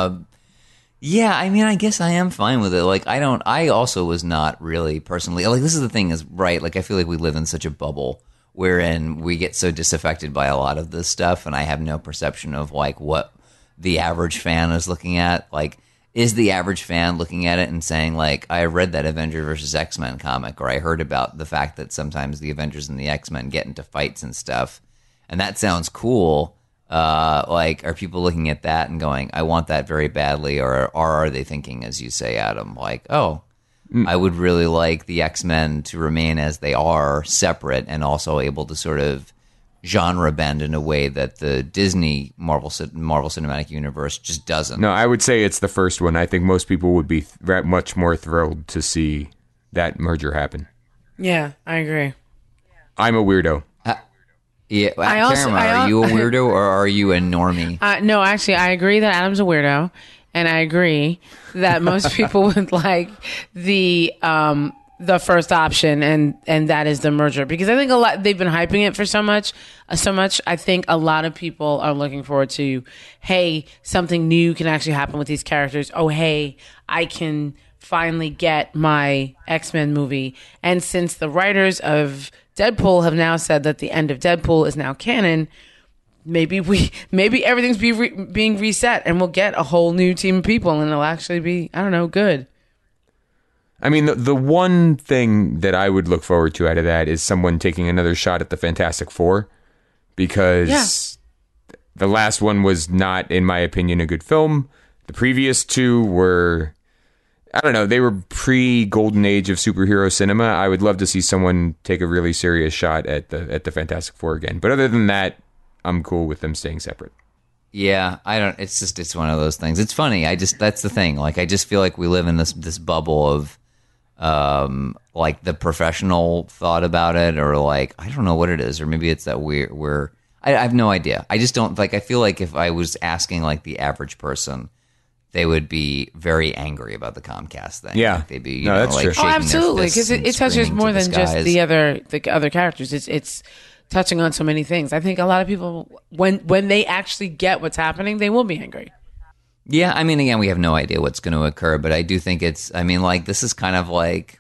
yeah, I mean, I guess I am fine with it. Like, I also was not really personally, like, this is the thing is, right, like, I feel like we live in such a bubble wherein we get so disaffected by a lot of this stuff, and I have no perception of, like, what the average fan is looking at. Like, is the average fan looking at it and saying, like, I read that Avenger versus X-Men comic, or I heard about the fact that sometimes the Avengers and the X-Men get into fights and stuff, and that sounds cool. Like, are people looking at that and going, I want that very badly, or are they thinking, as you say, Adam, like, oh, I would really like the X-Men to remain as they are, separate, and also able to sort of genre bend in a way that the Disney Marvel Cinematic Universe just doesn't. No, I would say it's the first one. I think most people would be much more thrilled to see that merger happen. Yeah, I agree. I'm a weirdo. Yeah, Cameron, are you a weirdo or are you a normie? No, actually, I agree that Adam's a weirdo, and I agree that most people would like the first option, and that is the merger, because I think they've been hyping it for so much. I think a lot of people are looking forward to, hey, something new can actually happen with these characters. Oh, hey, I can finally get my X-Men movie. And since the writers of Deadpool have now said that the end of Deadpool is now canon, maybe everything's being reset, and we'll get a whole new team of people, and it'll actually be, I don't know, good. I mean, the one thing that I would look forward to out of that is someone taking another shot at the Fantastic Four, because the last one was not, in my opinion, a good film. The previous two were, I don't know, they were pre-golden age of superhero cinema. I would love to see someone take a really serious shot at the Fantastic Four again. But other than that, I'm cool with them staying separate. Yeah, it's one of those things. It's funny. That's the thing. Like, I just feel like we live in this bubble of, like, the professional thought about it, or like, I don't know what it is, or maybe it's that I have no idea. I just don't, like, I feel like if I was asking like the average person, they would be very angry about the Comcast thing. Yeah, like they'd be, that's like, true. shaking Absolutely, because it touches more than just skies. the other characters. It's touching on so many things. I think a lot of people, when they actually get what's happening, they will be angry. Yeah, I mean, again, we have no idea what's going to occur, but I do think this is kind of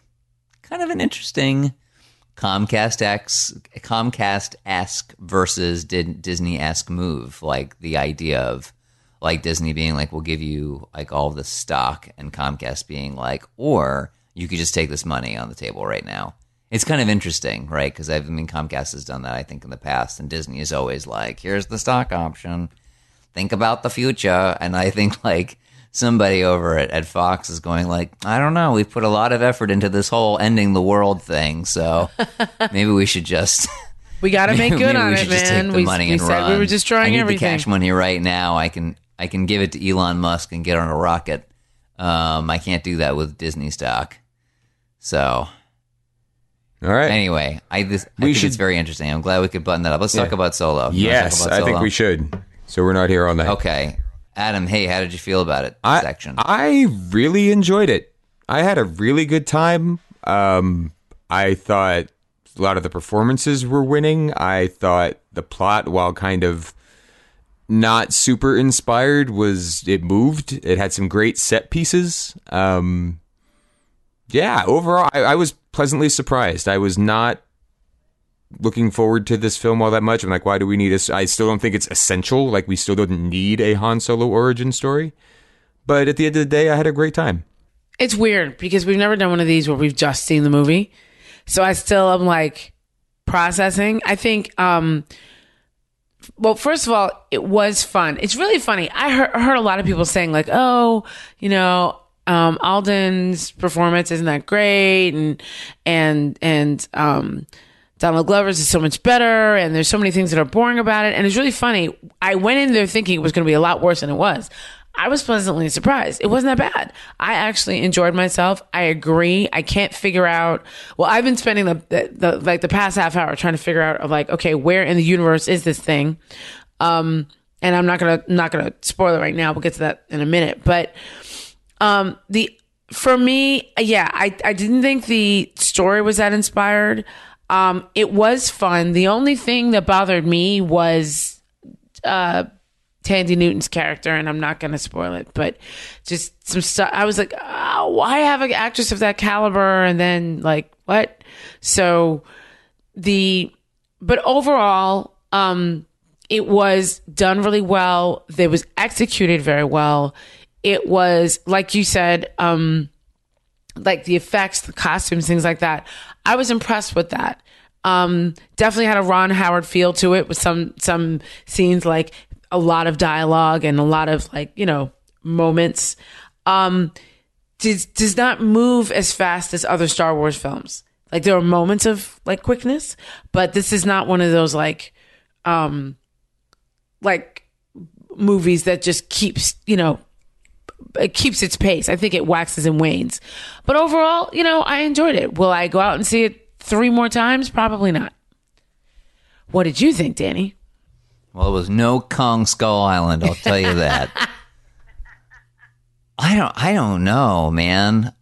an interesting Comcast-esque versus Disney-esque move. Like, the idea of, like, Disney being like, we'll give you, like, all of the stock, and Comcast being like, or you could just take this money on the table right now It's kind of interesting, right? Because Comcast has done that, I think, in the past, and Disney is always like, here's the stock option. Think about the future. And I think like somebody over at Fox is going like, I don't know, we've put a lot of effort into this whole ending the world thing, so maybe we should just we got to make good on it, man. We said we were destroying everything. I need the cash money right now. I can give it to Elon Musk and get on a rocket. I can't do that with Disney stock. So all right. Anyway, I think it's very interesting. I'm glad we could button that up. Let's talk about Solo. Yes, I think we should. So we're not here all night. Okay. Adam, hey, how did you feel about it? Section. I really enjoyed it. I had a really good time. I thought a lot of the performances were winning. I thought the plot, while kind of not super inspired, it moved. It had some great set pieces. Yeah, overall, I was pleasantly surprised. I was not looking forward to this film all that much. I'm like, why do we need I still don't think it's essential. Like, we still don't need a Han Solo origin story. But at the end of the day, I had a great time. It's weird because we've never done one of these where we've just seen the movie. So I still am like processing. I think, well, first of all, it was fun. It's really funny. I heard a lot of people saying like, oh, Alden's performance isn't that great, and Donald Glover's is so much better, and there's so many things that are boring about it. And it's really funny. I went in there thinking it was going to be a lot worse than it was. I was pleasantly surprised. It wasn't that bad. I actually enjoyed myself. I agree. I can't figure out. Well, I've been spending the past half hour trying to figure out of like, okay, where in the universe is this thing? And I'm not gonna spoil it right now. We'll get to that in a minute. But for me, yeah, I didn't think the story was that inspired. It was fun. The only thing that bothered me was Tandy Newton's character, and I'm not going to spoil it, but just some stuff. I was like, oh, why have an actress of that caliber? And then like, what? So but overall, it was done really well. It was executed very well. It was, like you said, like the effects, the costumes, things like that. I was impressed with that. Definitely had a Ron Howard feel to it with some scenes, like a lot of dialogue and a lot of like, moments. Does not move as fast as other Star Wars films. Like there are moments of like quickness, but this is not one of those like movies that just keeps, it keeps its pace. I think it waxes and wanes. But overall, I enjoyed it. Will I go out and see it 3 more times? Probably not. What did you think, Danny? Well, it was no Kong Skull Island, I'll tell you that. I don't know, man.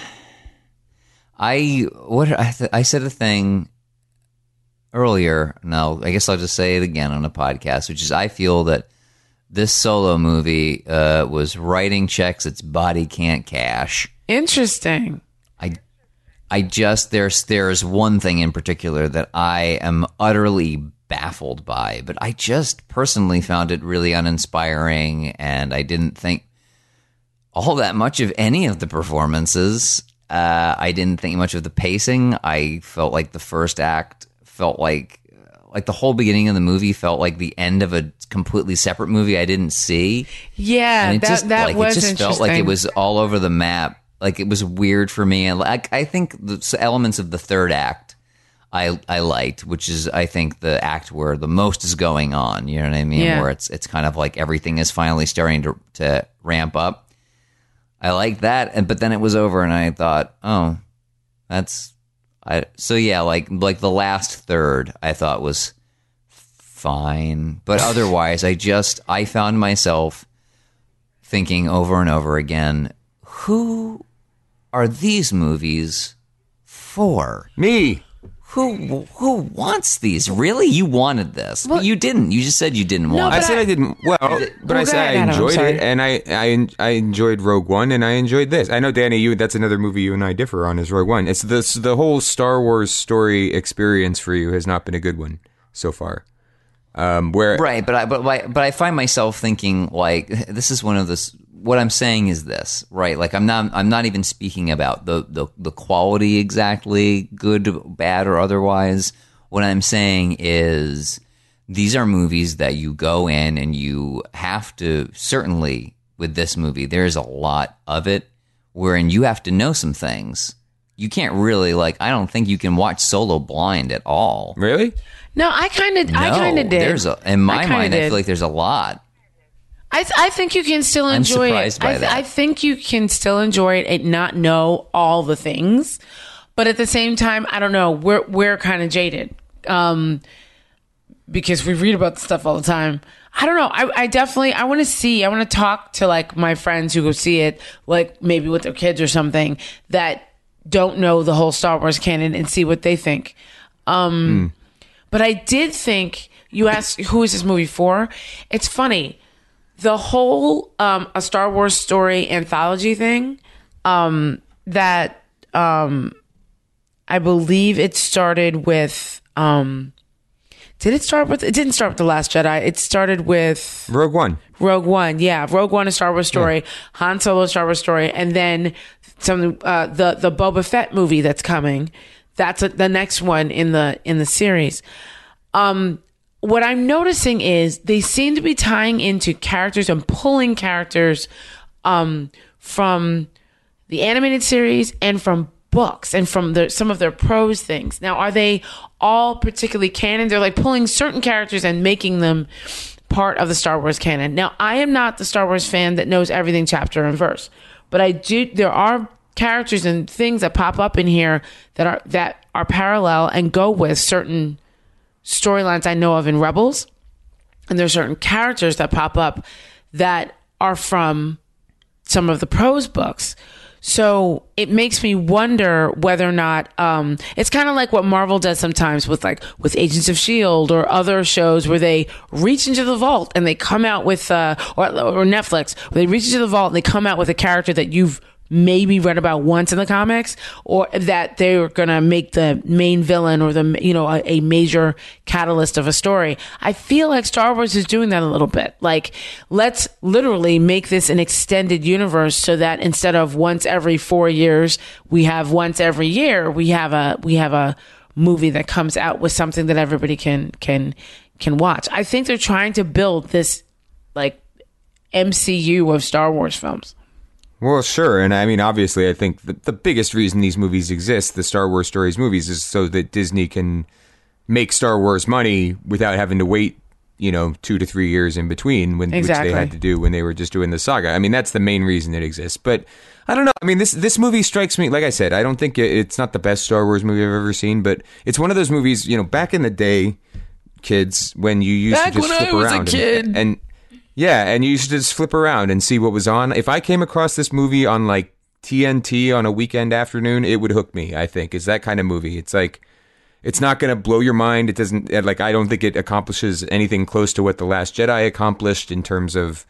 I said a thing earlier. No, I guess I'll just say it again on a podcast, which is I feel that this Solo movie was writing checks its body can't cash. Interesting. I just there's one thing in particular that I am utterly baffled by, but I just personally found it really uninspiring, and I didn't think all that much of any of the performances. I didn't think much of the pacing. I felt like the first act felt like the whole beginning of the movie felt like the end of a completely separate movie I didn't see. Yeah, and it just felt like it was all over the map. Like it was weird for me. And I think the elements of the third act I liked, which is I think the act where the most is going on. You know what I mean? Yeah. Where it's kind of like everything is finally starting to ramp up. I liked that, but then it was over, and I thought, oh, so yeah, like the last third I thought was fine, but otherwise I found myself thinking over and over again, who are these movies for? Me. Who wants these? Really? You wanted this, but you didn't. You just said you didn't want it. I said I didn't. Well, but I said I enjoyed it, and I enjoyed Rogue One, and I enjoyed this. I know, Danny, that's another movie you and I differ on, is Rogue One. It's the whole Star Wars story experience for you has not been a good one so far. But I find myself thinking like this is one of those what I'm saying is this, right? Like I'm not even speaking about the quality exactly, good, bad, or otherwise. What I'm saying is these are movies that you go in and you have to, certainly with this movie, there's a lot of it wherein you have to know some things. You can't really, like, I don't think you can watch Solo blind at all. Really? No, I kind of did. In my mind, I feel like there's a lot. I think you can still enjoy surprised by that. I think you can still enjoy it and not know all the things, but at the same time, I don't know. We're kind of jaded because we read about the stuff all the time. I don't know. I definitely want to talk to like my friends who go see it, like maybe with their kids or something that don't know the whole Star Wars canon and see what they think. But I did think, you asked who is this movie for? It's funny. The whole A Star Wars Story anthology thing, that I believe it started with, it didn't start with The Last Jedi. It started with Rogue One. Yeah. Rogue One, A Star Wars Story, Han Solo, A Star Wars Story, and then the Boba Fett movie that's coming. That's the next one in the series. What I'm noticing is they seem to be tying into characters and pulling characters from the animated series and from books and from some of their prose things. Now, are they all particularly canon? They're like pulling certain characters and making them part of the Star Wars canon. Now, I am not the Star Wars fan that knows everything chapter and verse, but there are characters and things that pop up in here that are parallel and go with certain storylines I know of in Rebels, and there's certain characters that pop up that are from some of the prose books. So it makes me wonder whether or not it's kind of like what Marvel does sometimes with Agents of S.H.I.E.L.D. or other shows where they reach into the vault and they come out with or Netflix, where they reach into the vault and they come out with a character that you've maybe read about once in the comics, or that they're gonna make the main villain or a major catalyst of a story. I feel like Star Wars is doing that a little bit. Like, let's literally make this an extended universe so that instead of once every 4 years, we have once every year. We have a movie that comes out with something that everybody can watch. I think they're trying to build this like MCU of Star Wars films. Well, sure. And I mean, obviously, I think the biggest reason these movies exist, the Star Wars Stories movies, is so that Disney can make Star Wars money without having to wait, 2 to 3 years in between, which they had to do when they were just doing the saga. I mean, that's the main reason it exists. But I don't know. I mean, this movie strikes me, like I said, I don't think it's not the best Star Wars movie I've ever seen, but it's one of those movies, back in the day, kids, when you used to just flip around. Back when I was a kid. Yeah, and you used to just flip around and see what was on. If I came across this movie on like TNT on a weekend afternoon, it would hook me, I think. It's that kind of movie. It's like, it's not going to blow your mind. It doesn't, like, I don't think it accomplishes anything close to what The Last Jedi accomplished in terms of,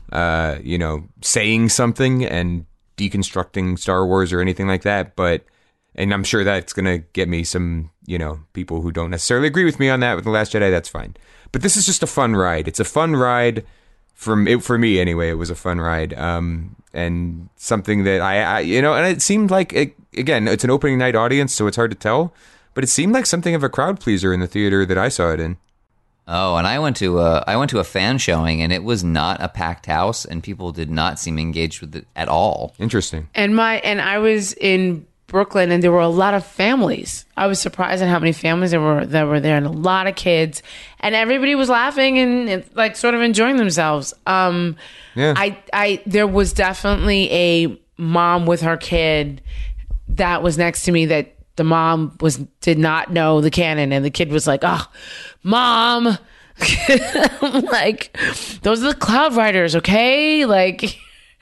saying something and deconstructing Star Wars or anything like that. And I'm sure that's going to get me some, people who don't necessarily agree with me on that with The Last Jedi. That's fine. But this is just a fun ride. It's a fun ride. For me anyway, it was a fun ride, and something that I and it seemed like again, it's an opening night audience, so it's hard to tell, but it seemed like something of a crowd pleaser in the theater that I saw it in. Oh, and I went to a fan showing, and it was not a packed house, and people did not seem engaged with it at all. Interesting. And I was in Brooklyn, and there were a lot of families. I was surprised at how many families that were there, and a lot of kids, and everybody was laughing and like sort of enjoying themselves. There was definitely a mom with her kid that was next to me that the mom did not know the canon, and the kid was like, "Oh, Mom." Like, those are the Cloud Riders, okay? Like,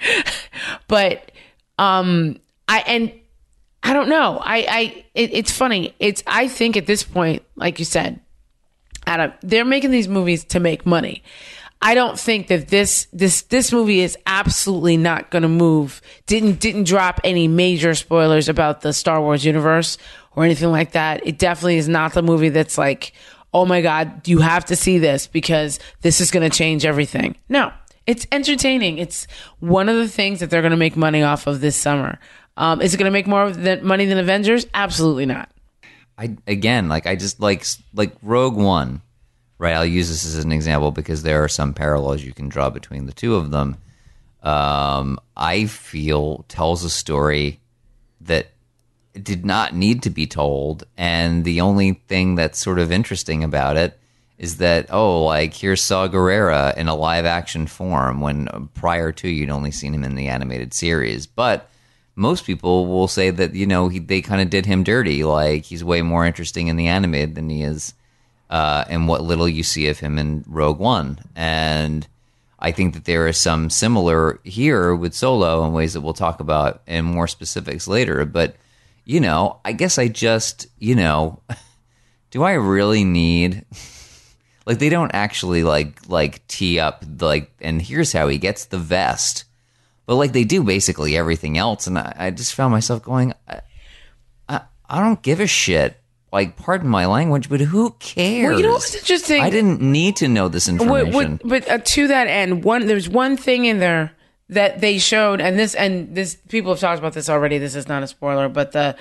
but I don't know. It's funny. I think at this point, like you said, Adam, they're making these movies to make money. I don't think that this movie is absolutely not going to move. Didn't drop any major spoilers about the Star Wars universe or anything like that. It definitely is not the movie that's like, oh my God, you have to see this because this is going to change everything. No, It's entertaining. It's one of the things that they're going to make money off of this summer. Is it going to make more money than Avengers? Absolutely not. I just like Rogue One, right? I'll use this as an example because there are some parallels you can draw between the two of them. I feel tells a story that did not need to be told, and the only thing that's sort of interesting about it is that here's Saw Gerrera in a live action form when prior to you'd only seen him in the animated series. But most people will say that they kind of did him dirty. Like he's way more interesting in the animated than he is in what little you see of him in Rogue One. And I think that there is some similar here with Solo in ways that we'll talk about in more specifics later. But I guess I just do I really need? Like they don't actually like tee up and here's how he gets the vest, but like they do basically everything else, and I just found myself going, I don't give a shit. Like, pardon my language, but who cares? Well, what's interesting? I didn't need to know this information. But to that end, there's one thing in there that they showed, and this people have talked about this already. This is not a spoiler, but the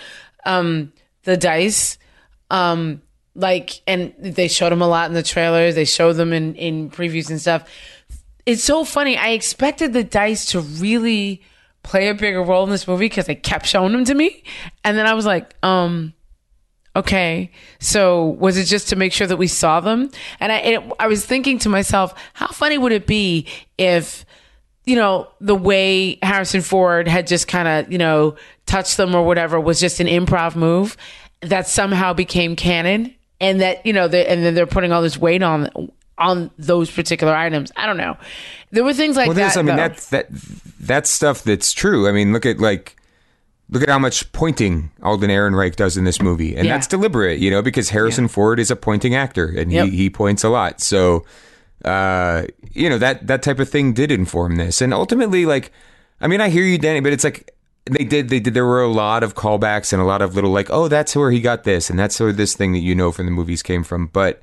dice. And they showed them a lot in the trailers. They showed them in previews and stuff. It's so funny. I expected the dice to really play a bigger role in this movie because they kept showing them to me. And then I was like, okay. So was it just to make sure that we saw them? And I was thinking to myself, how funny would it be if, the way Harrison Ford had just kind of, touched them or whatever was just an improv move that somehow became canon? And that, and then they're putting all this weight on those particular items. I don't know. There were things like that. That's stuff that's true. I mean, look at how much pointing Alden Ehrenreich does in this movie. And that's deliberate, because Harrison Ford is a pointing actor and he points a lot. So, that type of thing did inform this. And ultimately, I hear you, Danny, but it's like, They did. There were a lot of callbacks and a lot of little that's where he got this, and that's where this thing that from the movies came from. But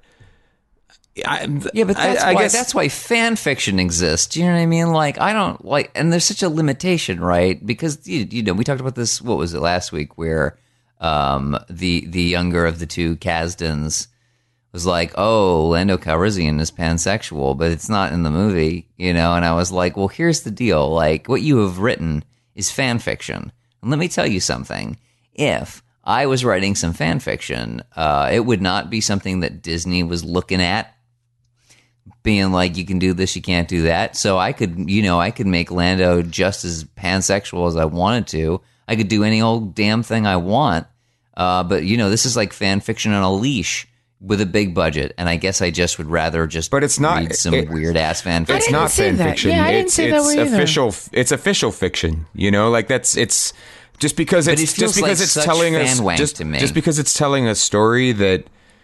that's why fan fiction exists. Do you know what I mean? Like I don't like, and there's such a limitation, right? Because we talked about this. What was it last week? Where the younger of the two Kasdans was like, "Oh, Lando Calrissian is pansexual," but it's not in the movie, And I was like, "Well, here's the deal. Like what you have written is fan fiction. And let me tell you something. If I was writing some fan fiction, it would not be something that Disney was looking at, being like, you can do this, you can't do that. So I could make Lando just as pansexual as I wanted to. I could do any old damn thing I want. But, this is like fan fiction on a leash with a big budget, and I guess I just would rather but it's not, read some weird ass fan fiction. It's not fan fiction. Yeah, I didn't say that word official. It's official fiction. It's just because it's telling us just because it's telling a story that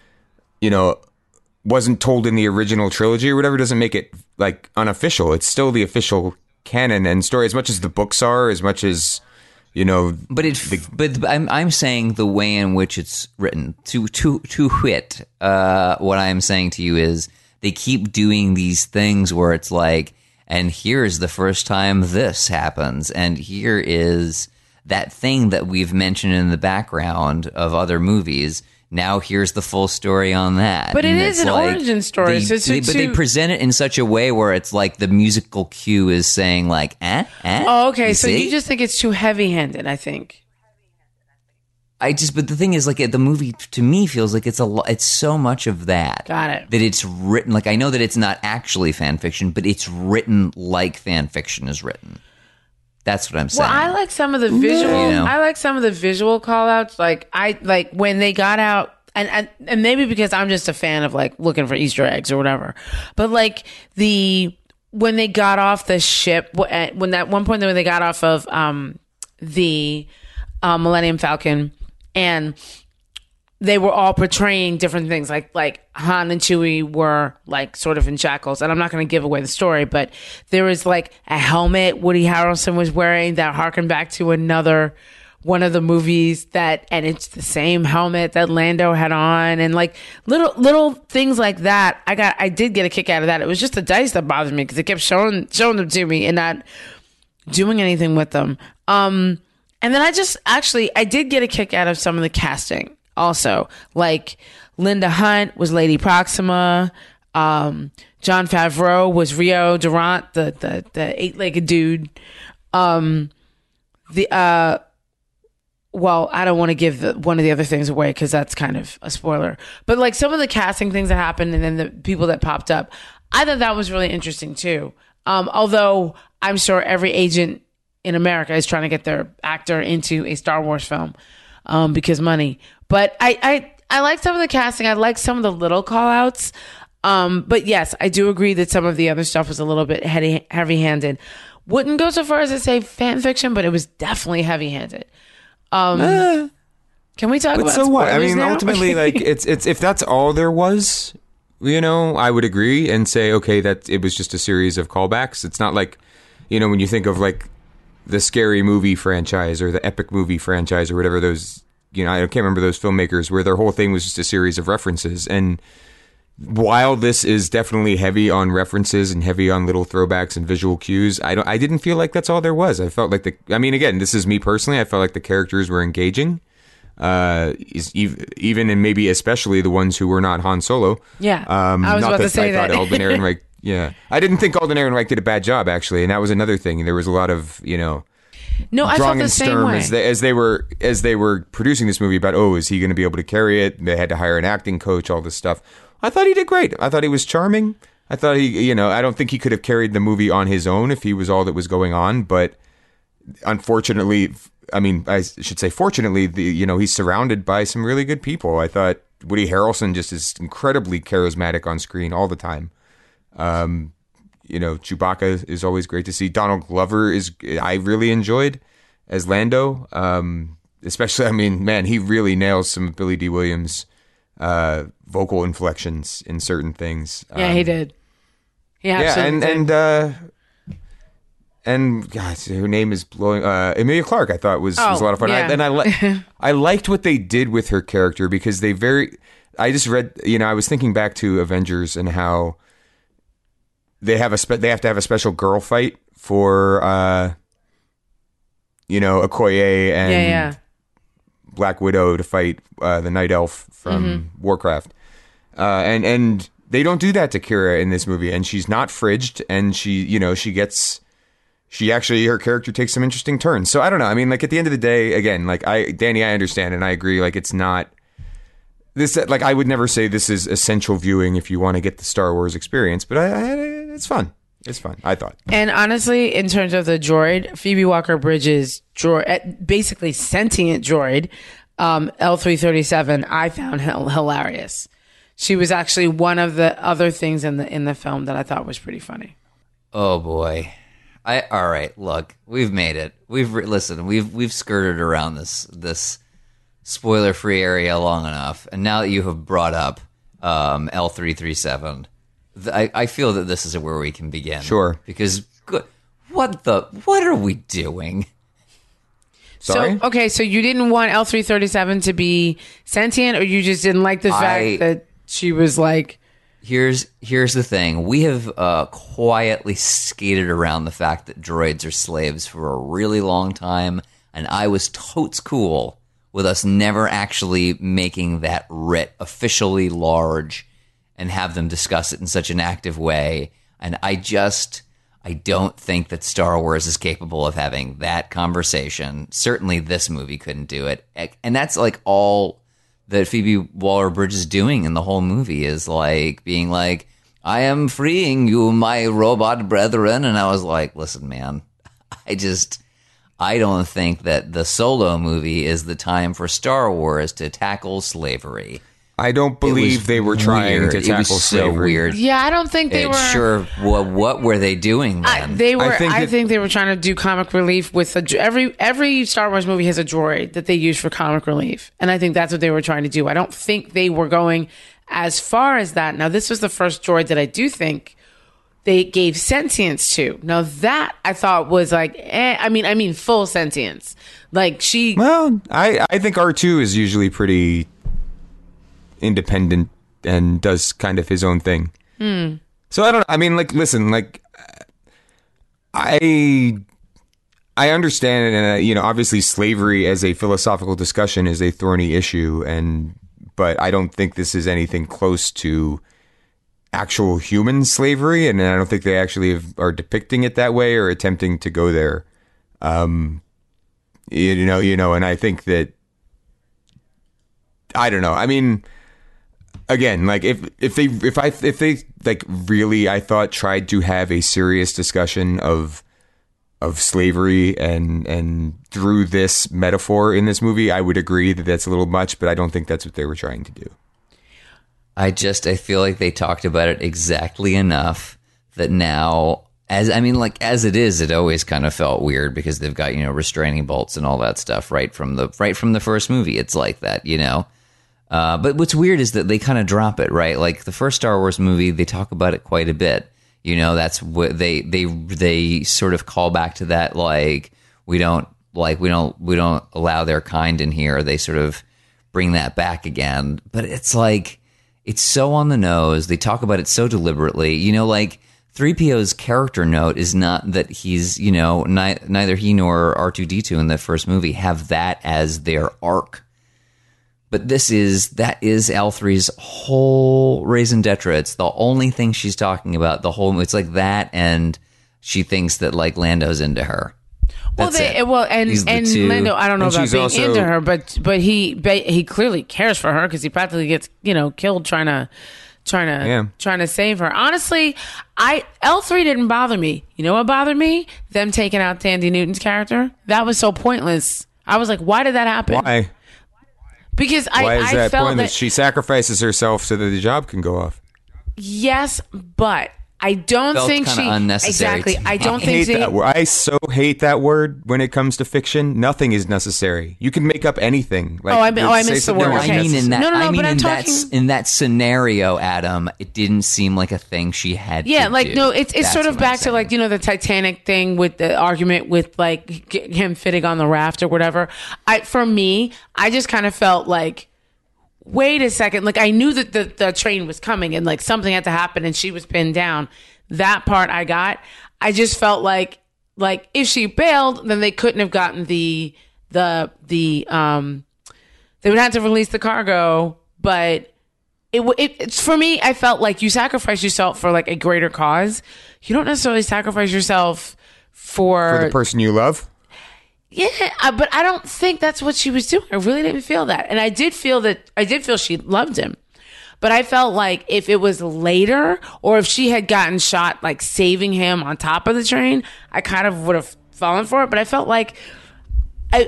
wasn't told in the original trilogy or whatever doesn't make it unofficial. It's still the official canon and story, as much as the books are, as much as. But I'm saying the way in which it's written to wit. What I'm saying to you is they keep doing these things where it's like, and here's the first time this happens, and here is that thing that we've mentioned in the background of other movies. Now here's the full story on that. But it is an origin story. But they present it in such a way where it's like the musical cue is saying Oh, okay. So you just think it's too heavy-handed, I think. But the thing is, the movie to me feels like it's so much of that. Got it. That it's written, I know that it's not actually fan fiction, but it's written like fan fiction is written. That's what I'm saying. Well, I like some of the visual. I like some of the visual call outs. I when they got out, and maybe because I'm just a fan of looking for Easter eggs or whatever. But when they got off the ship, when that one point when they got off of the Millennium Falcon, and they were all portraying different things, like Han and Chewie were sort of in shackles. And I'm not going to give away the story, but there was a helmet Woody Harrelson was wearing that harkened back to another one of the movies and it's the same helmet that Lando had on, and like little things like that. I did get a kick out of that. It was just the dice that bothered me because it kept showing them to me and not doing anything with them. And then I did get a kick out of some of the casting also. Like Linda Hunt was Lady Proxima. Jon Favreau was Rio Durant, the 8-legged dude. Well, I don't want to give one of the other things away because that's kind of a spoiler. But like some of the casting things that happened and then the people that popped up, I thought that was really interesting too. Although I'm sure every agent in America is trying to get their actor into a Star Wars film because money. But I like some of the casting. I like some of the little call outs. But yes, I do agree that some of the other stuff was a little bit heavy-handed. Wouldn't go so far as to say fan fiction, but it was definitely heavy-handed. Can we talk about so what? I mean, now? ultimately, like it's if that's all there was, I would agree and say, okay, that it was just a series of callbacks. It's not like, when you think of like the Scary Movie franchise or the Epic Movie franchise or whatever those, I can't remember those filmmakers where their whole thing was just a series of references. And while this is definitely heavy on references and heavy on little throwbacks and visual cues, I didn't feel like that's all there was. I felt like again, this is me personally. I felt like the characters were engaging, even and maybe especially the ones who were not Han Solo. Yeah, I was about to say that. I thought Alden Ehrenreich. Yeah, I didn't think Alden Ehrenreich did a bad job actually, and that was another thing. There was a lot of No, I felt the same way. As they were producing this movie about, is he going to be able to carry it? They had to hire an acting coach, all this stuff. I thought he did great. I thought he was charming. I thought he, I don't think he could have carried the movie on his own if he was all that was going on. But unfortunately, I should say fortunately, he's surrounded by some really good people. I thought Woody Harrelson just is incredibly charismatic on screen all the time. Chewbacca is always great to see. Donald Glover I really enjoyed as Lando. Especially, he really nails some Billy D. Williams vocal inflections in certain things. Yeah, he did. He absolutely did. And God, her name is blowing. Emilia Clarke, I thought was a lot of fun. Yeah. I liked what they did with her character because I just read. I was thinking back to Avengers and how they have to have a special girl fight for Okoye and Black Widow to fight the Night Elf from Warcraft. And they don't do that to Kira in this movie, and she's not fridged, and her character takes some interesting turns. So I don't know. I mean, like at the end of the day, again, like Danny, I understand and I agree. Like it's not this. Like I would never say this is essential viewing if you want to get the Star Wars experience, but it's fun. It's fun, I thought. And honestly, in terms of the droid, Phoebe Waller-Bridge's droid, basically sentient droid, L337, I found hilarious. She was actually one of the other things in the film that I thought was pretty funny. Oh boy. All right, look, we've made it. We've skirted around this spoiler-free area long enough, and now that you have brought up L337, I feel that this is where we can begin. Sure. Because what are we doing? Sorry? So you didn't want L337 to be sentient, or you just didn't like the fact that she was like... Here's the thing. We have quietly skated around the fact that droids are slaves for a really long time, and I was totes cool with us never actually making that writ officially large and have them discuss it in such an active way. And I don't think that Star Wars is capable of having that conversation. Certainly this movie couldn't do it. And that's like all that Phoebe Waller-Bridge is doing in the whole movie is like being like, I am freeing you, my robot brethren. And I was like, listen, man, I don't think that the Solo movie is the time for Star Wars to tackle slavery. I don't believe they were trying to tackle slavery. So weird. Yeah, I don't think they were. Sure. What were they doing then? I think they were trying to do comic relief with every Star Wars movie has a droid that they use for comic relief, and I think that's what they were trying to do. I don't think they were going as far as that. Now, this was the first droid that I do think they gave sentience to. Now that I thought was like, I mean, full sentience. Like she. Well, I think R2 is usually pretty independent and does kind of his own thing. So I don't. I mean, like, listen, like, I understand, and obviously, slavery as a philosophical discussion is a thorny issue, but I don't think this is anything close to actual human slavery, and I don't think they actually are depicting it that way or attempting to go there. And I think that I don't know. I mean, again, like if they like really, I thought, tried to have a serious discussion of slavery and through this metaphor in this movie, I would agree that that's a little much, but I don't think that's what they were trying to do. I feel like they talked about it exactly enough that now, as it is, it always kind of felt weird because they've got, restraining bolts and all that stuff right from the first movie. It's like that, But what's weird is that they kind of drop it, right? Like the first Star Wars movie, they talk about it quite a bit. That's what they sort of call back to that. Like we don't allow their kind in here. They sort of bring that back again. But it's like, it's so on the nose. They talk about it so deliberately. Like 3PO's character note is not that he's, neither he nor R2-D2 in the first movie have that as their arc. But that is L3's whole raison d'etre. It's the only thing she's talking about. It's like that, and she thinks that like Lando's into her. And Lando, I don't know about being into her, but he clearly cares for her because he practically gets killed trying to save her. Honestly, L3 didn't bother me. You know what bothered me? Them taking out Thandie Newton's character. That was so pointless. I was like, why did that happen? Why? Because why is that felt pointless? that She sacrifices herself so that the job can go off. Yes, but I don't think she unnecessary. Exactly. I don't think she. I so hate that word when it comes to fiction. Nothing is necessary. You can make up anything. Like, I missed the word. No, okay. I mean in that. No, I mean but I'm in talking. in that scenario, Adam, it didn't seem like a thing she had. Yeah, to like do. no, it's That's sort of what back I'm to saying. like the Titanic thing with the argument with like him fitting on the raft or whatever. For me, I just kind of felt like, wait a second, like I knew that the train was coming and like something had to happen and she was pinned down. That part I got. I just felt like if she bailed, then they couldn't have gotten they would have to release the cargo. But it's for me, I felt like you sacrifice yourself for like a greater cause. You don't necessarily sacrifice yourself for the person you love. Yeah, but I don't think that's what she was doing. I really didn't feel that. And I did feel she loved him. But I felt like if it was later or if she had gotten shot, like saving him on top of the train, I kind of would have fallen for it. But I felt like, she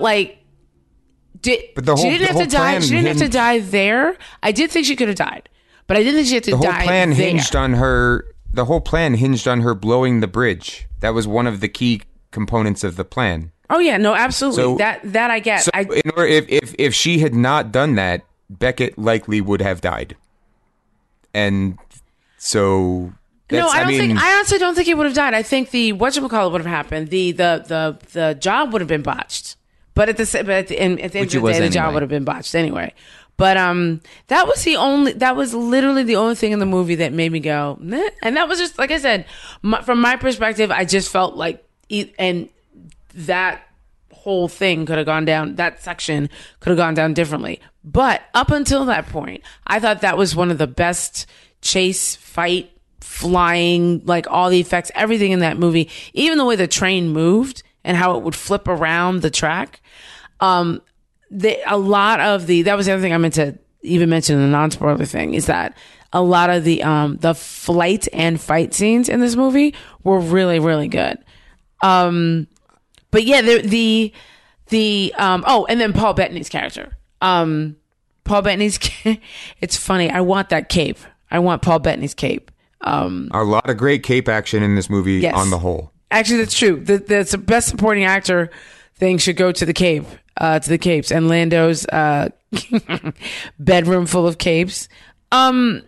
didn't have to die. She didn't have to die there. I did think she could have died, but I didn't think she had to die. The whole plan there. hinged on her. The whole plan hinged on her blowing the bridge. That was one of the key components of the plan. Oh yeah, no, absolutely. So, that I get. So if she had not done that, Beckett likely would have died. And so I honestly don't think he would have died. I think the whatchamacallit would have happened. The job would have been botched. But at the end of the day, the job would have been botched anyway. But that was literally the only thing in the movie that made me go, meh. And that was just, like I said, from my perspective, I just felt like, and that whole thing could have gone down, that section could have gone down differently. But up until that point, I thought that was one of the best chase, fight, flying, like all the effects, everything in that movie, even the way the train moved and how it would flip around the track. That was the other thing I meant to even mention in the non-spoiler thing, is that a lot of the flight and fight scenes in this movie were really, really good. But yeah, and then Paul Bettany's character. Paul Bettany's, it's funny. I want that cape. I want Paul Bettany's cape. A lot of great cape action in this movie, yes. On the whole. Actually, that's true. The best supporting actor thing should go to the cape, to the capes, and Lando's bedroom full of capes. I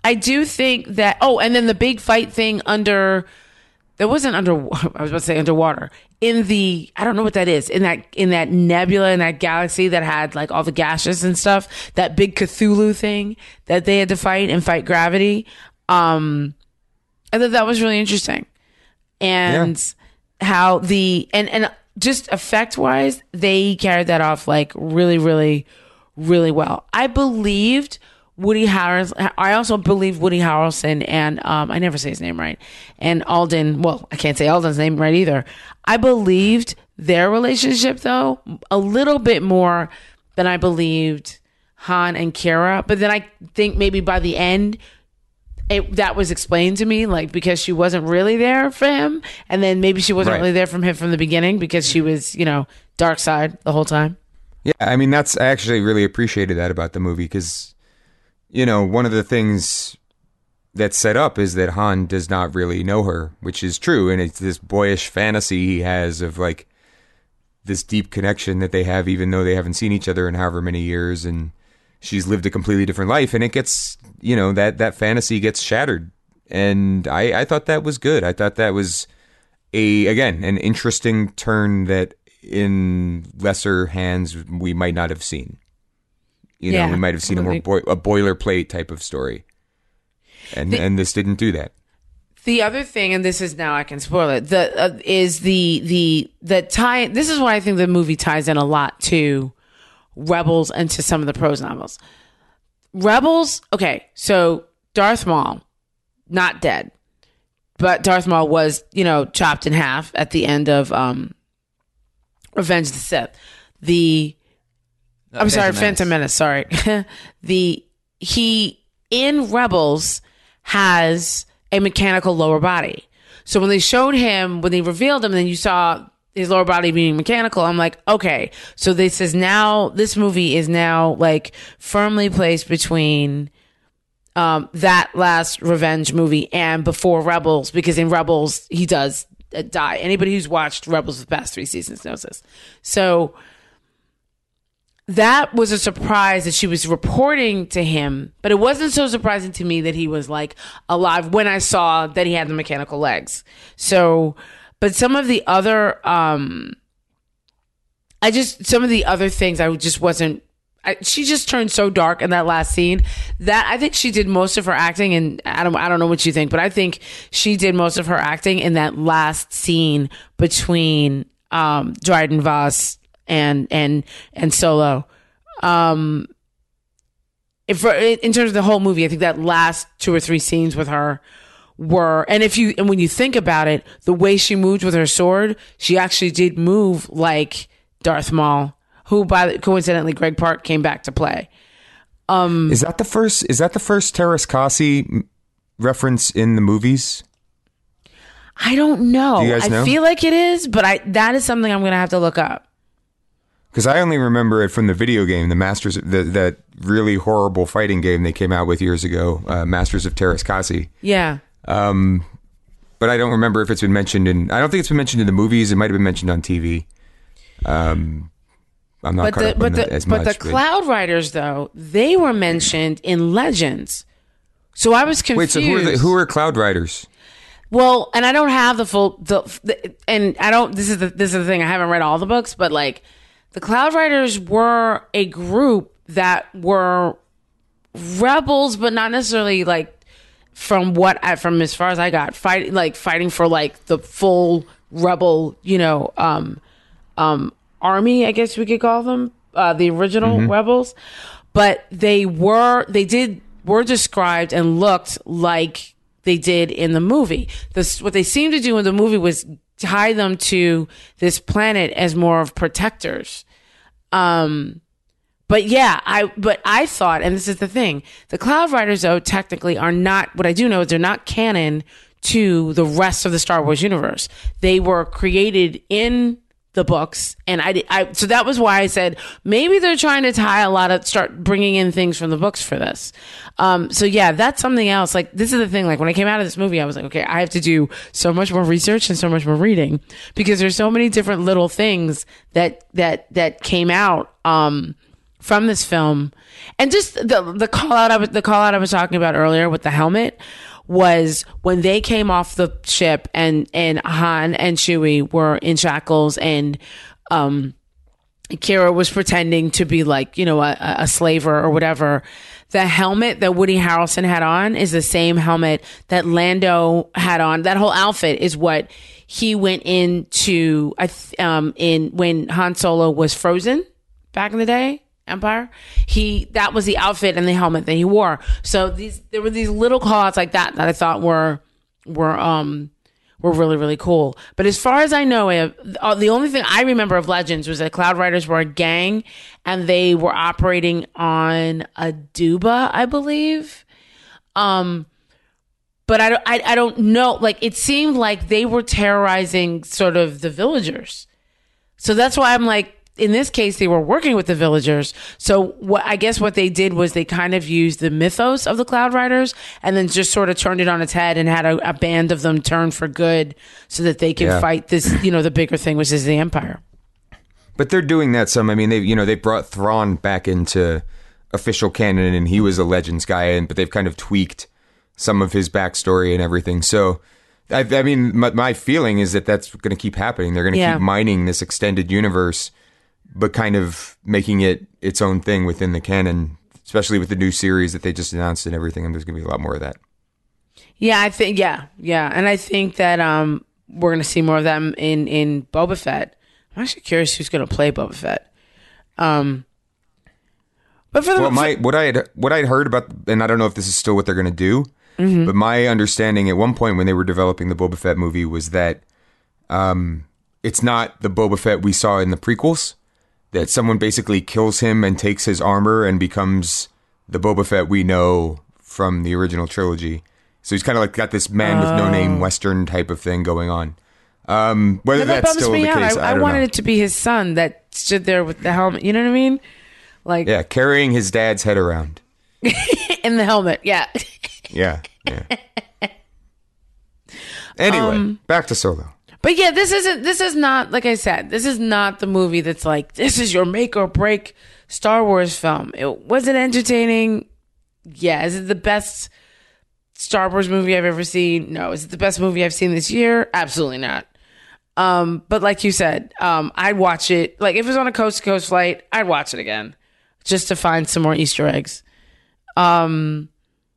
I do think that. Oh, and then the big fight thing under. That wasn't under. I was about to say underwater. In the, I don't know what that is. In that nebula, in that galaxy that had like all the gases and stuff. That big Cthulhu thing that they had to fight and fight gravity. I thought that was really interesting, and how and just effect wise, they carried that off like really, really, really well. I believed Woody Harrelson. I also believe Woody Harrelson and I never say his name right. And Alden. Well, I can't say Alden's name right either. I believed their relationship though a little bit more than I believed Han and Kira. But then I think maybe by the end, that was explained to me, like because she wasn't really there for him, and then maybe she wasn't really there from him from the beginning because she was, dark side the whole time. Yeah, I mean I actually really appreciated that about the movie because. One of the things that's set up is that Han does not really know her, which is true. And it's this boyish fantasy he has of like this deep connection that they have, even though they haven't seen each other in however many years. And she's lived a completely different life. And it gets, that fantasy gets shattered. And I thought that was good. I thought that was an interesting turn that in lesser hands we might not have seen. We might have seen a more a boilerplate type of story, and this didn't do that. The other thing, and this is now I can spoil it. Is the tie. This is why I think the movie ties in a lot to Rebels and to some of the prose novels. Rebels, okay, so Darth Maul, not dead, but Darth Maul was chopped in half at the end of Revenge of the Sith. I'm sorry, Phantom Menace. Sorry. He in Rebels has a mechanical lower body. So when they showed him, when they revealed him, and then you saw his lower body being mechanical, I'm like, okay. So this movie is now like firmly placed between that last Revenge movie and before Rebels, because in Rebels he does die. Anybody who's watched Rebels the past 3 seasons knows this. So that was a surprise that she was reporting to him, but it wasn't so surprising to me that he was like alive when I saw that he had the mechanical legs. So, but some of the other, some of the other things I just wasn't, she just turned so dark in that last scene that I think she did most of her acting. And I don't know what you think, but I think she did most of her acting in that last scene between, Dryden Voss and Solo. In terms of the whole movie, I think that last 2 or 3 scenes with her were, and when you think about it, the way she moved with her sword, she actually did move like Darth Maul, who coincidentally Greg Park came back to play. Is that the first Teräs Käsi reference in the movies? I don't know. Do you guys know? I feel like it is, but that is something I'm going to have to look up. Because I only remember it from the video game, the Masters, that really horrible fighting game they came out with years ago, Masters of Teräs Käsi. Yeah. But I don't remember if it's been mentioned I don't think it's been mentioned in the movies. It might have been mentioned on TV. I'm not caught up on that as much. But the Cloud Riders, though, they were mentioned in Legends. So I was confused. Wait, so who are Cloud Riders? Well, and I don't have the full, and I don't, this is the thing, I haven't read all the books, but like, the Cloud Riders were a group that were rebels, but not necessarily like from as far as I got, fighting for like the full rebel, army, I guess we could call them, the original rebels. But they were described and looked like they did in the movie. What they seemed to do in the movie was tie them to this planet as more of protectors. But yeah, I thought, and this is the thing, the Cloud Riders, though, technically are not, what I do know is they're not canon to the rest of the Star Wars universe. They were created in the books, and so that was why I said maybe they're trying to start bringing in things from the books for this. So yeah, that's something else. Like, this is the thing, like when I came out of this movie, I was like, okay, I have to do so much more research and so much more reading, because there's so many different little things that came out from this film, and just the call out I was talking about earlier with the helmet was when they came off the ship and Han and Chewie were in shackles and Kira was pretending to be like, you know, a slaver or whatever. The helmet that Woody Harrelson had on is the same helmet that Lando had on. That whole outfit is what he went into in when Han Solo was frozen back in the day, Empire. That was the outfit and the helmet that he wore. So there were these little call-outs like that I thought were really, really cool. But as far as I know, the only thing I remember of Legends was that Cloud Riders were a gang and they were operating on Aduba, I believe. But I don't know. Like, it seemed like they were terrorizing sort of the villagers. So that's why I'm like, in this case, they were working with the villagers. So I guess what they did was they kind of used the mythos of the Cloud Riders and then just sort of turned it on its head and had a band of them turn for good so that they can fight this, you know, the bigger thing, which is the Empire. But they're doing that some. I mean, they brought Thrawn back into official canon and he was a Legends guy, but they've kind of tweaked some of his backstory and everything. So, I mean, my feeling is that that's going to keep happening. They're going to keep mining this extended universe, but kind of making it its own thing within the canon, especially with the new series that they just announced and everything. And there's going to be a lot more of that. Yeah, I think, yeah. And I think that we're going to see more of them in Boba Fett. I'm actually curious who's going to play Boba Fett. But for the what I'd heard about, and I don't know if this is still what they're going to do, but my understanding at one point when they were developing the Boba Fett movie was that it's not the Boba Fett we saw in the prequels. That someone basically kills him and takes his armor and becomes the Boba Fett we know from the original trilogy. So he's kind of like got this man with no name Western type of thing going on. Whether that's still the case, I don't wanted know. it to be his son that stood there with the helmet. You know what I mean? Like, yeah, carrying his dad's head around in the helmet. Yeah. Yeah. Anyway, back to Solo. But yeah, this is not, like I said, this is not the movie that's like, this is your make or break Star Wars film. Was it entertaining? Yeah. Is it the best Star Wars movie I've ever seen? No. Is it the best movie I've seen this year? Absolutely not. But like you said, I'd watch it. Like, if it was on a coast to coast flight, I'd watch it again just to find some more Easter eggs. But,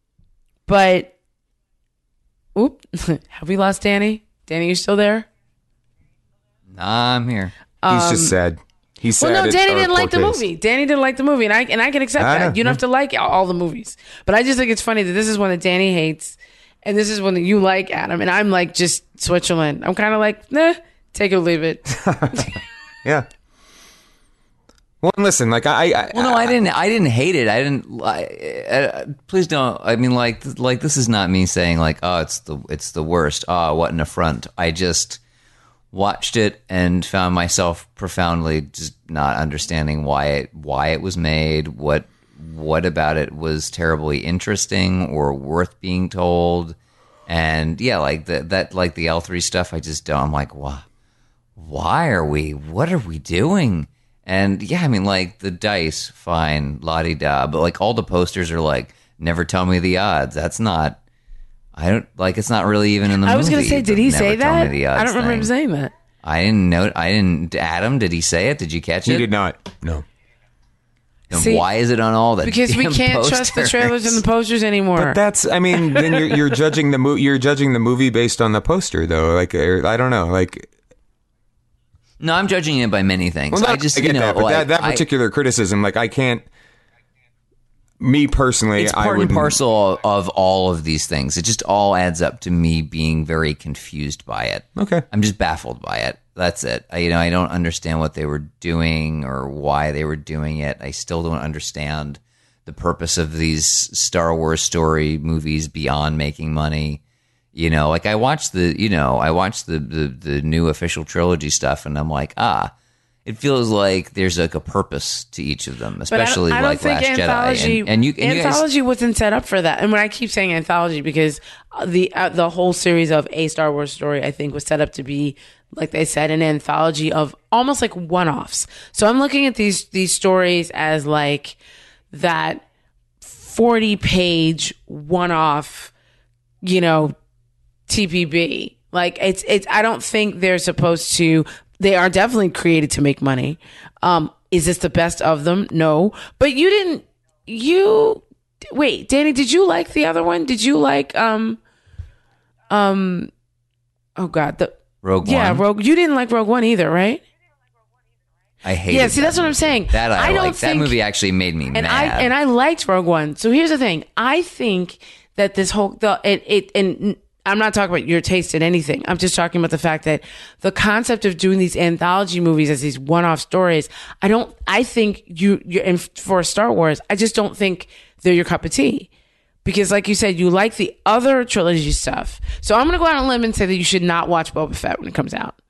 have we lost Danny? Danny, you still there? Nah, I'm here. He's just sad. He's sad. Well, no, Danny didn't like the movie. Danny didn't like the movie, and I can accept that. You don't have to like all the movies, but I just think it's funny that this is one that Danny hates, and this is one that you like, Adam, and I'm like just Switzerland. I'm kind of like, nah, take it or leave it. Yeah. Well, listen, like I didn't hate it. I didn't. Please don't. I mean, like this is not me saying like, oh, it's the worst. Oh, what an affront. I just watched it and found myself profoundly just not understanding why it was made. What about it was terribly interesting or worth being told? And yeah, like that like the L3 stuff. I just don't. I'm like, why are we? What are we doing? And yeah, I mean, like the dice, fine, la-di-da, but like all the posters are like, never tell me the odds. That's not, I don't, like, it's not really even in the movie. I was going to say, did he say that? I don't remember him thing. saying that. I didn't know, Adam, did he say it? Did you catch it? He did not, no. Then see, why is it on all the because we can't posters? Trust the trailers and the posters anymore. But that's, I mean, then you're judging the movie based on the poster, though. Like, I don't know, like... No, I'm judging it by many things. Well, I get that, but like, that particular criticism, like I can't. Me personally, it's part and parcel of all of these things. It just all adds up to me being very confused by it. Okay, I'm just baffled by it. That's it. I don't understand what they were doing or why they were doing it. I still don't understand the purpose of these Star Wars story movies beyond making money. You know, like I watched the new official trilogy stuff, and I'm like, it feels like there's like a purpose to each of them, especially I don't like think Last anthology, Jedi. And you guys, anthology wasn't set up for that. And when I keep saying anthology, because the whole series of A Star Wars Story, I think, was set up to be, like they said, an anthology of almost like one-offs. So I'm looking at these stories as like that 40-page one-off, TPB. Like it's I don't think they're supposed to. They are definitely created to make money. Is this the best of them? No. But wait, Danny, did you like the other one? Did you like oh God, the Rogue One? Yeah, you didn't like Rogue One either, right? I hate. Yeah, see, that's what I'm saying. That I don't like. That think, movie actually made me mad. And I liked Rogue One. So here's the thing. I think that this whole and I'm not talking about your taste in anything. I'm just talking about the fact that the concept of doing these anthology movies as these one-off stories, I think and for Star Wars, I just don't think they're your cup of tea. Because like you said, you like the other trilogy stuff. So I'm going to go out on a limb and say that you should not watch Boba Fett when it comes out.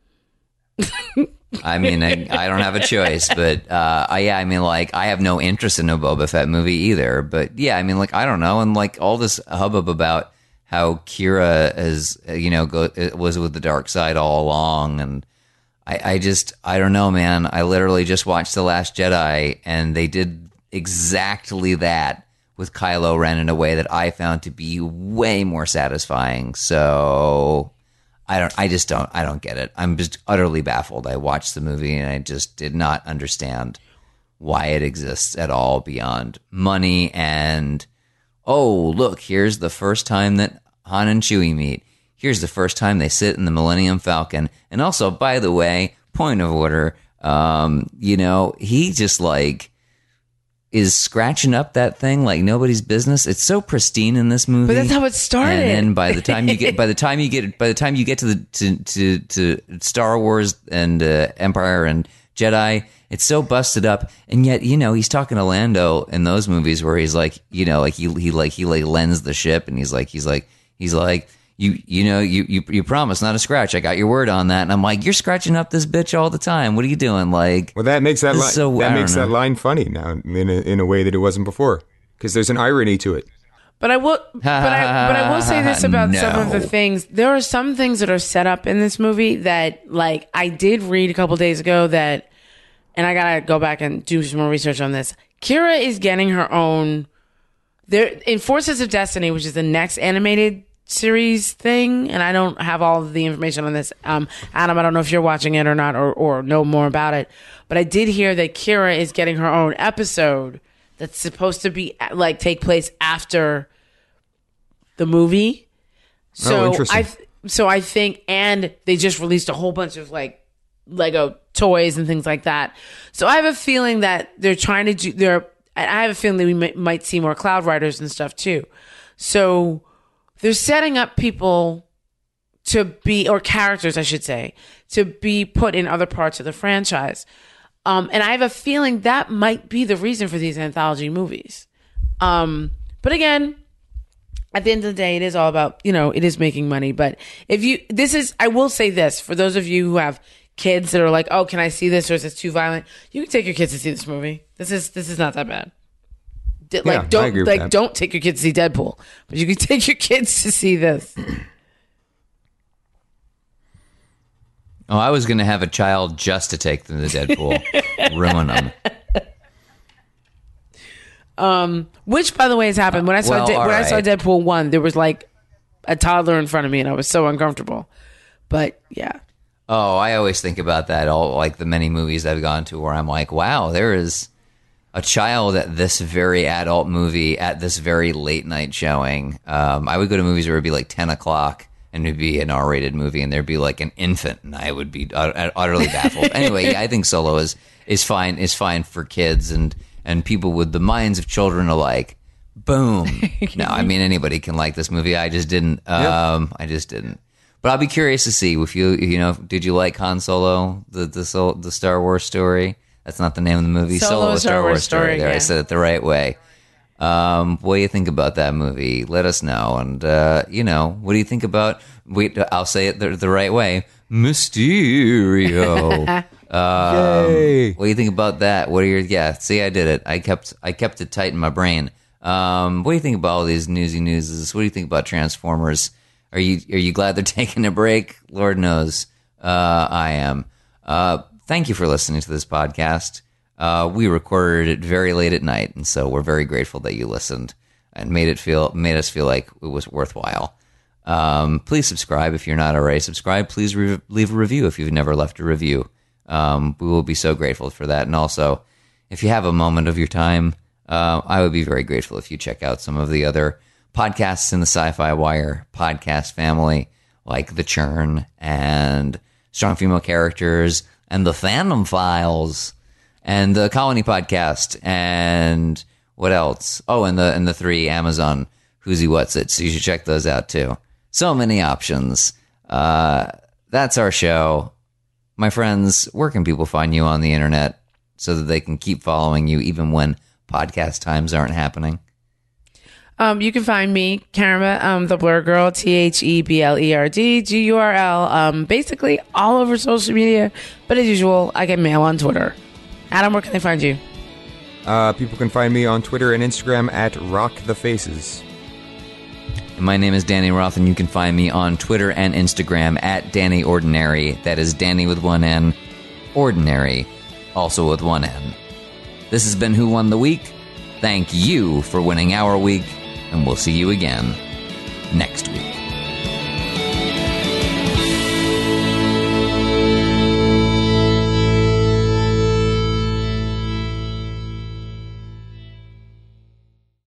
I mean, I don't have a choice, but I have no interest in a Boba Fett movie either. But yeah, I mean, like, I don't know. And like all this hubbub about how Kira was with the dark side all along. And I don't know, man. I literally just watched The Last Jedi, and they did exactly that with Kylo Ren in a way that I found to be way more satisfying. So I don't get it. I'm just utterly baffled. I watched the movie and I just did not understand why it exists at all beyond money and, oh, look, here's the first time that Han and Chewie meet. Here's the first time they sit in the Millennium Falcon. And also, by the way, point of order, he just like is scratching up that thing like nobody's business. It's so pristine in this movie. But that's how it started. And then by the time you get to Star Wars and Empire and Jedi, it's so busted up. And yet, he's talking to Lando in those movies where he's like, he lends the ship, and he's like, you promised not a scratch. I got your word on that. And I'm like, you're scratching up this bitch all the time. What are you doing? Like, well, that makes that line funny now in a way that it wasn't before, because there's an irony to it. But I will say this about some of the things. There are some things that are set up in this movie that, like, I did read a couple days ago that, and I gotta go back and do some more research on this. Kira is getting her own. There in Forces of Destiny, which is the next animated series thing, and I don't have all of the information on this. Adam, I don't know if you're watching it or not, or know more about it, but I did hear that Kira is getting her own episode that's supposed to be like take place after the movie. So interesting. I think, and they just released a whole bunch of like Lego toys and things like that. So I have a feeling that they're trying to do. I have a feeling that we might see more Cloud Riders and stuff too. So they're setting up people to be, or characters, I should say, to be put in other parts of the franchise. And I have a feeling that might be the reason for these anthology movies. But again, at the end of the day, it is all about, it is making money. But I will say this, for those of you who have kids that are like, oh, can I see this, or is this too violent? You can take your kids to see this movie. This is not that bad. Don't take your kids to see Deadpool, but you can take your kids to see this. Oh, I was going to have a child just to take them to Deadpool, ruin them. Which, by the way, has happened. When I saw I saw Deadpool 1, there was like a toddler in front of me, and I was so uncomfortable. But yeah. Oh, I always think about that. All like the many movies I've gone to where I'm like, wow, there is a child at this very adult movie at this very late night showing. I would go to movies where it'd be like 10 o'clock and it'd be an R-rated movie, and there'd be like an infant, and I would be utterly baffled. Anyway, yeah, I think Solo is fine for kids and people with the minds of children alike. Boom. No, I mean, anybody can like this movie. I just didn't. I just didn't. But I'll be curious to see if did you like Han Solo, the Star Wars story? That's not the name of the movie. Solo, a Star Wars story. There, yeah. I said it the right way. What do you think about that movie? Let us know. And, what do you think about, I'll say it the right way, Mysterio. Yay. What do you think about that? What are your see, I did it. I kept it tight in my brain. What do you think about all these newsy newses? What do you think about Transformers? Are you glad they're taking a break? Lord knows I am. Thank you for listening to this podcast. We recorded it very late at night, and so we're very grateful that you listened and made us feel like it was worthwhile. Please subscribe if you're not already subscribed. Please leave a review if you've never left a review. We will be so grateful for that. And also, if you have a moment of your time, I would be very grateful if you check out some of the other podcasts in the Sci-Fi Wire podcast family, like The Churn and Strong Female Characters and The Phantom Files and the Colony Podcast and what else? Oh, and the 3 Amazon Who's He What's It. So you should check those out too. So many options. That's our show. My friends, where can people find you on the internet so that they can keep following you even when podcast times aren't happening? You can find me, Karma, the Blur Girl, THEBLERD GURL, basically all over social media. But as usual, I get mail on Twitter. Adam, where can they find you? People can find me on Twitter and Instagram at RockTheFaces. My name is Danny Roth, and you can find me on Twitter and Instagram at Danny Ordinary. That is Danny with one N, Ordinary, also with one N. This has been Who Won the Week. Thank you for winning our week, and we'll see you again next week.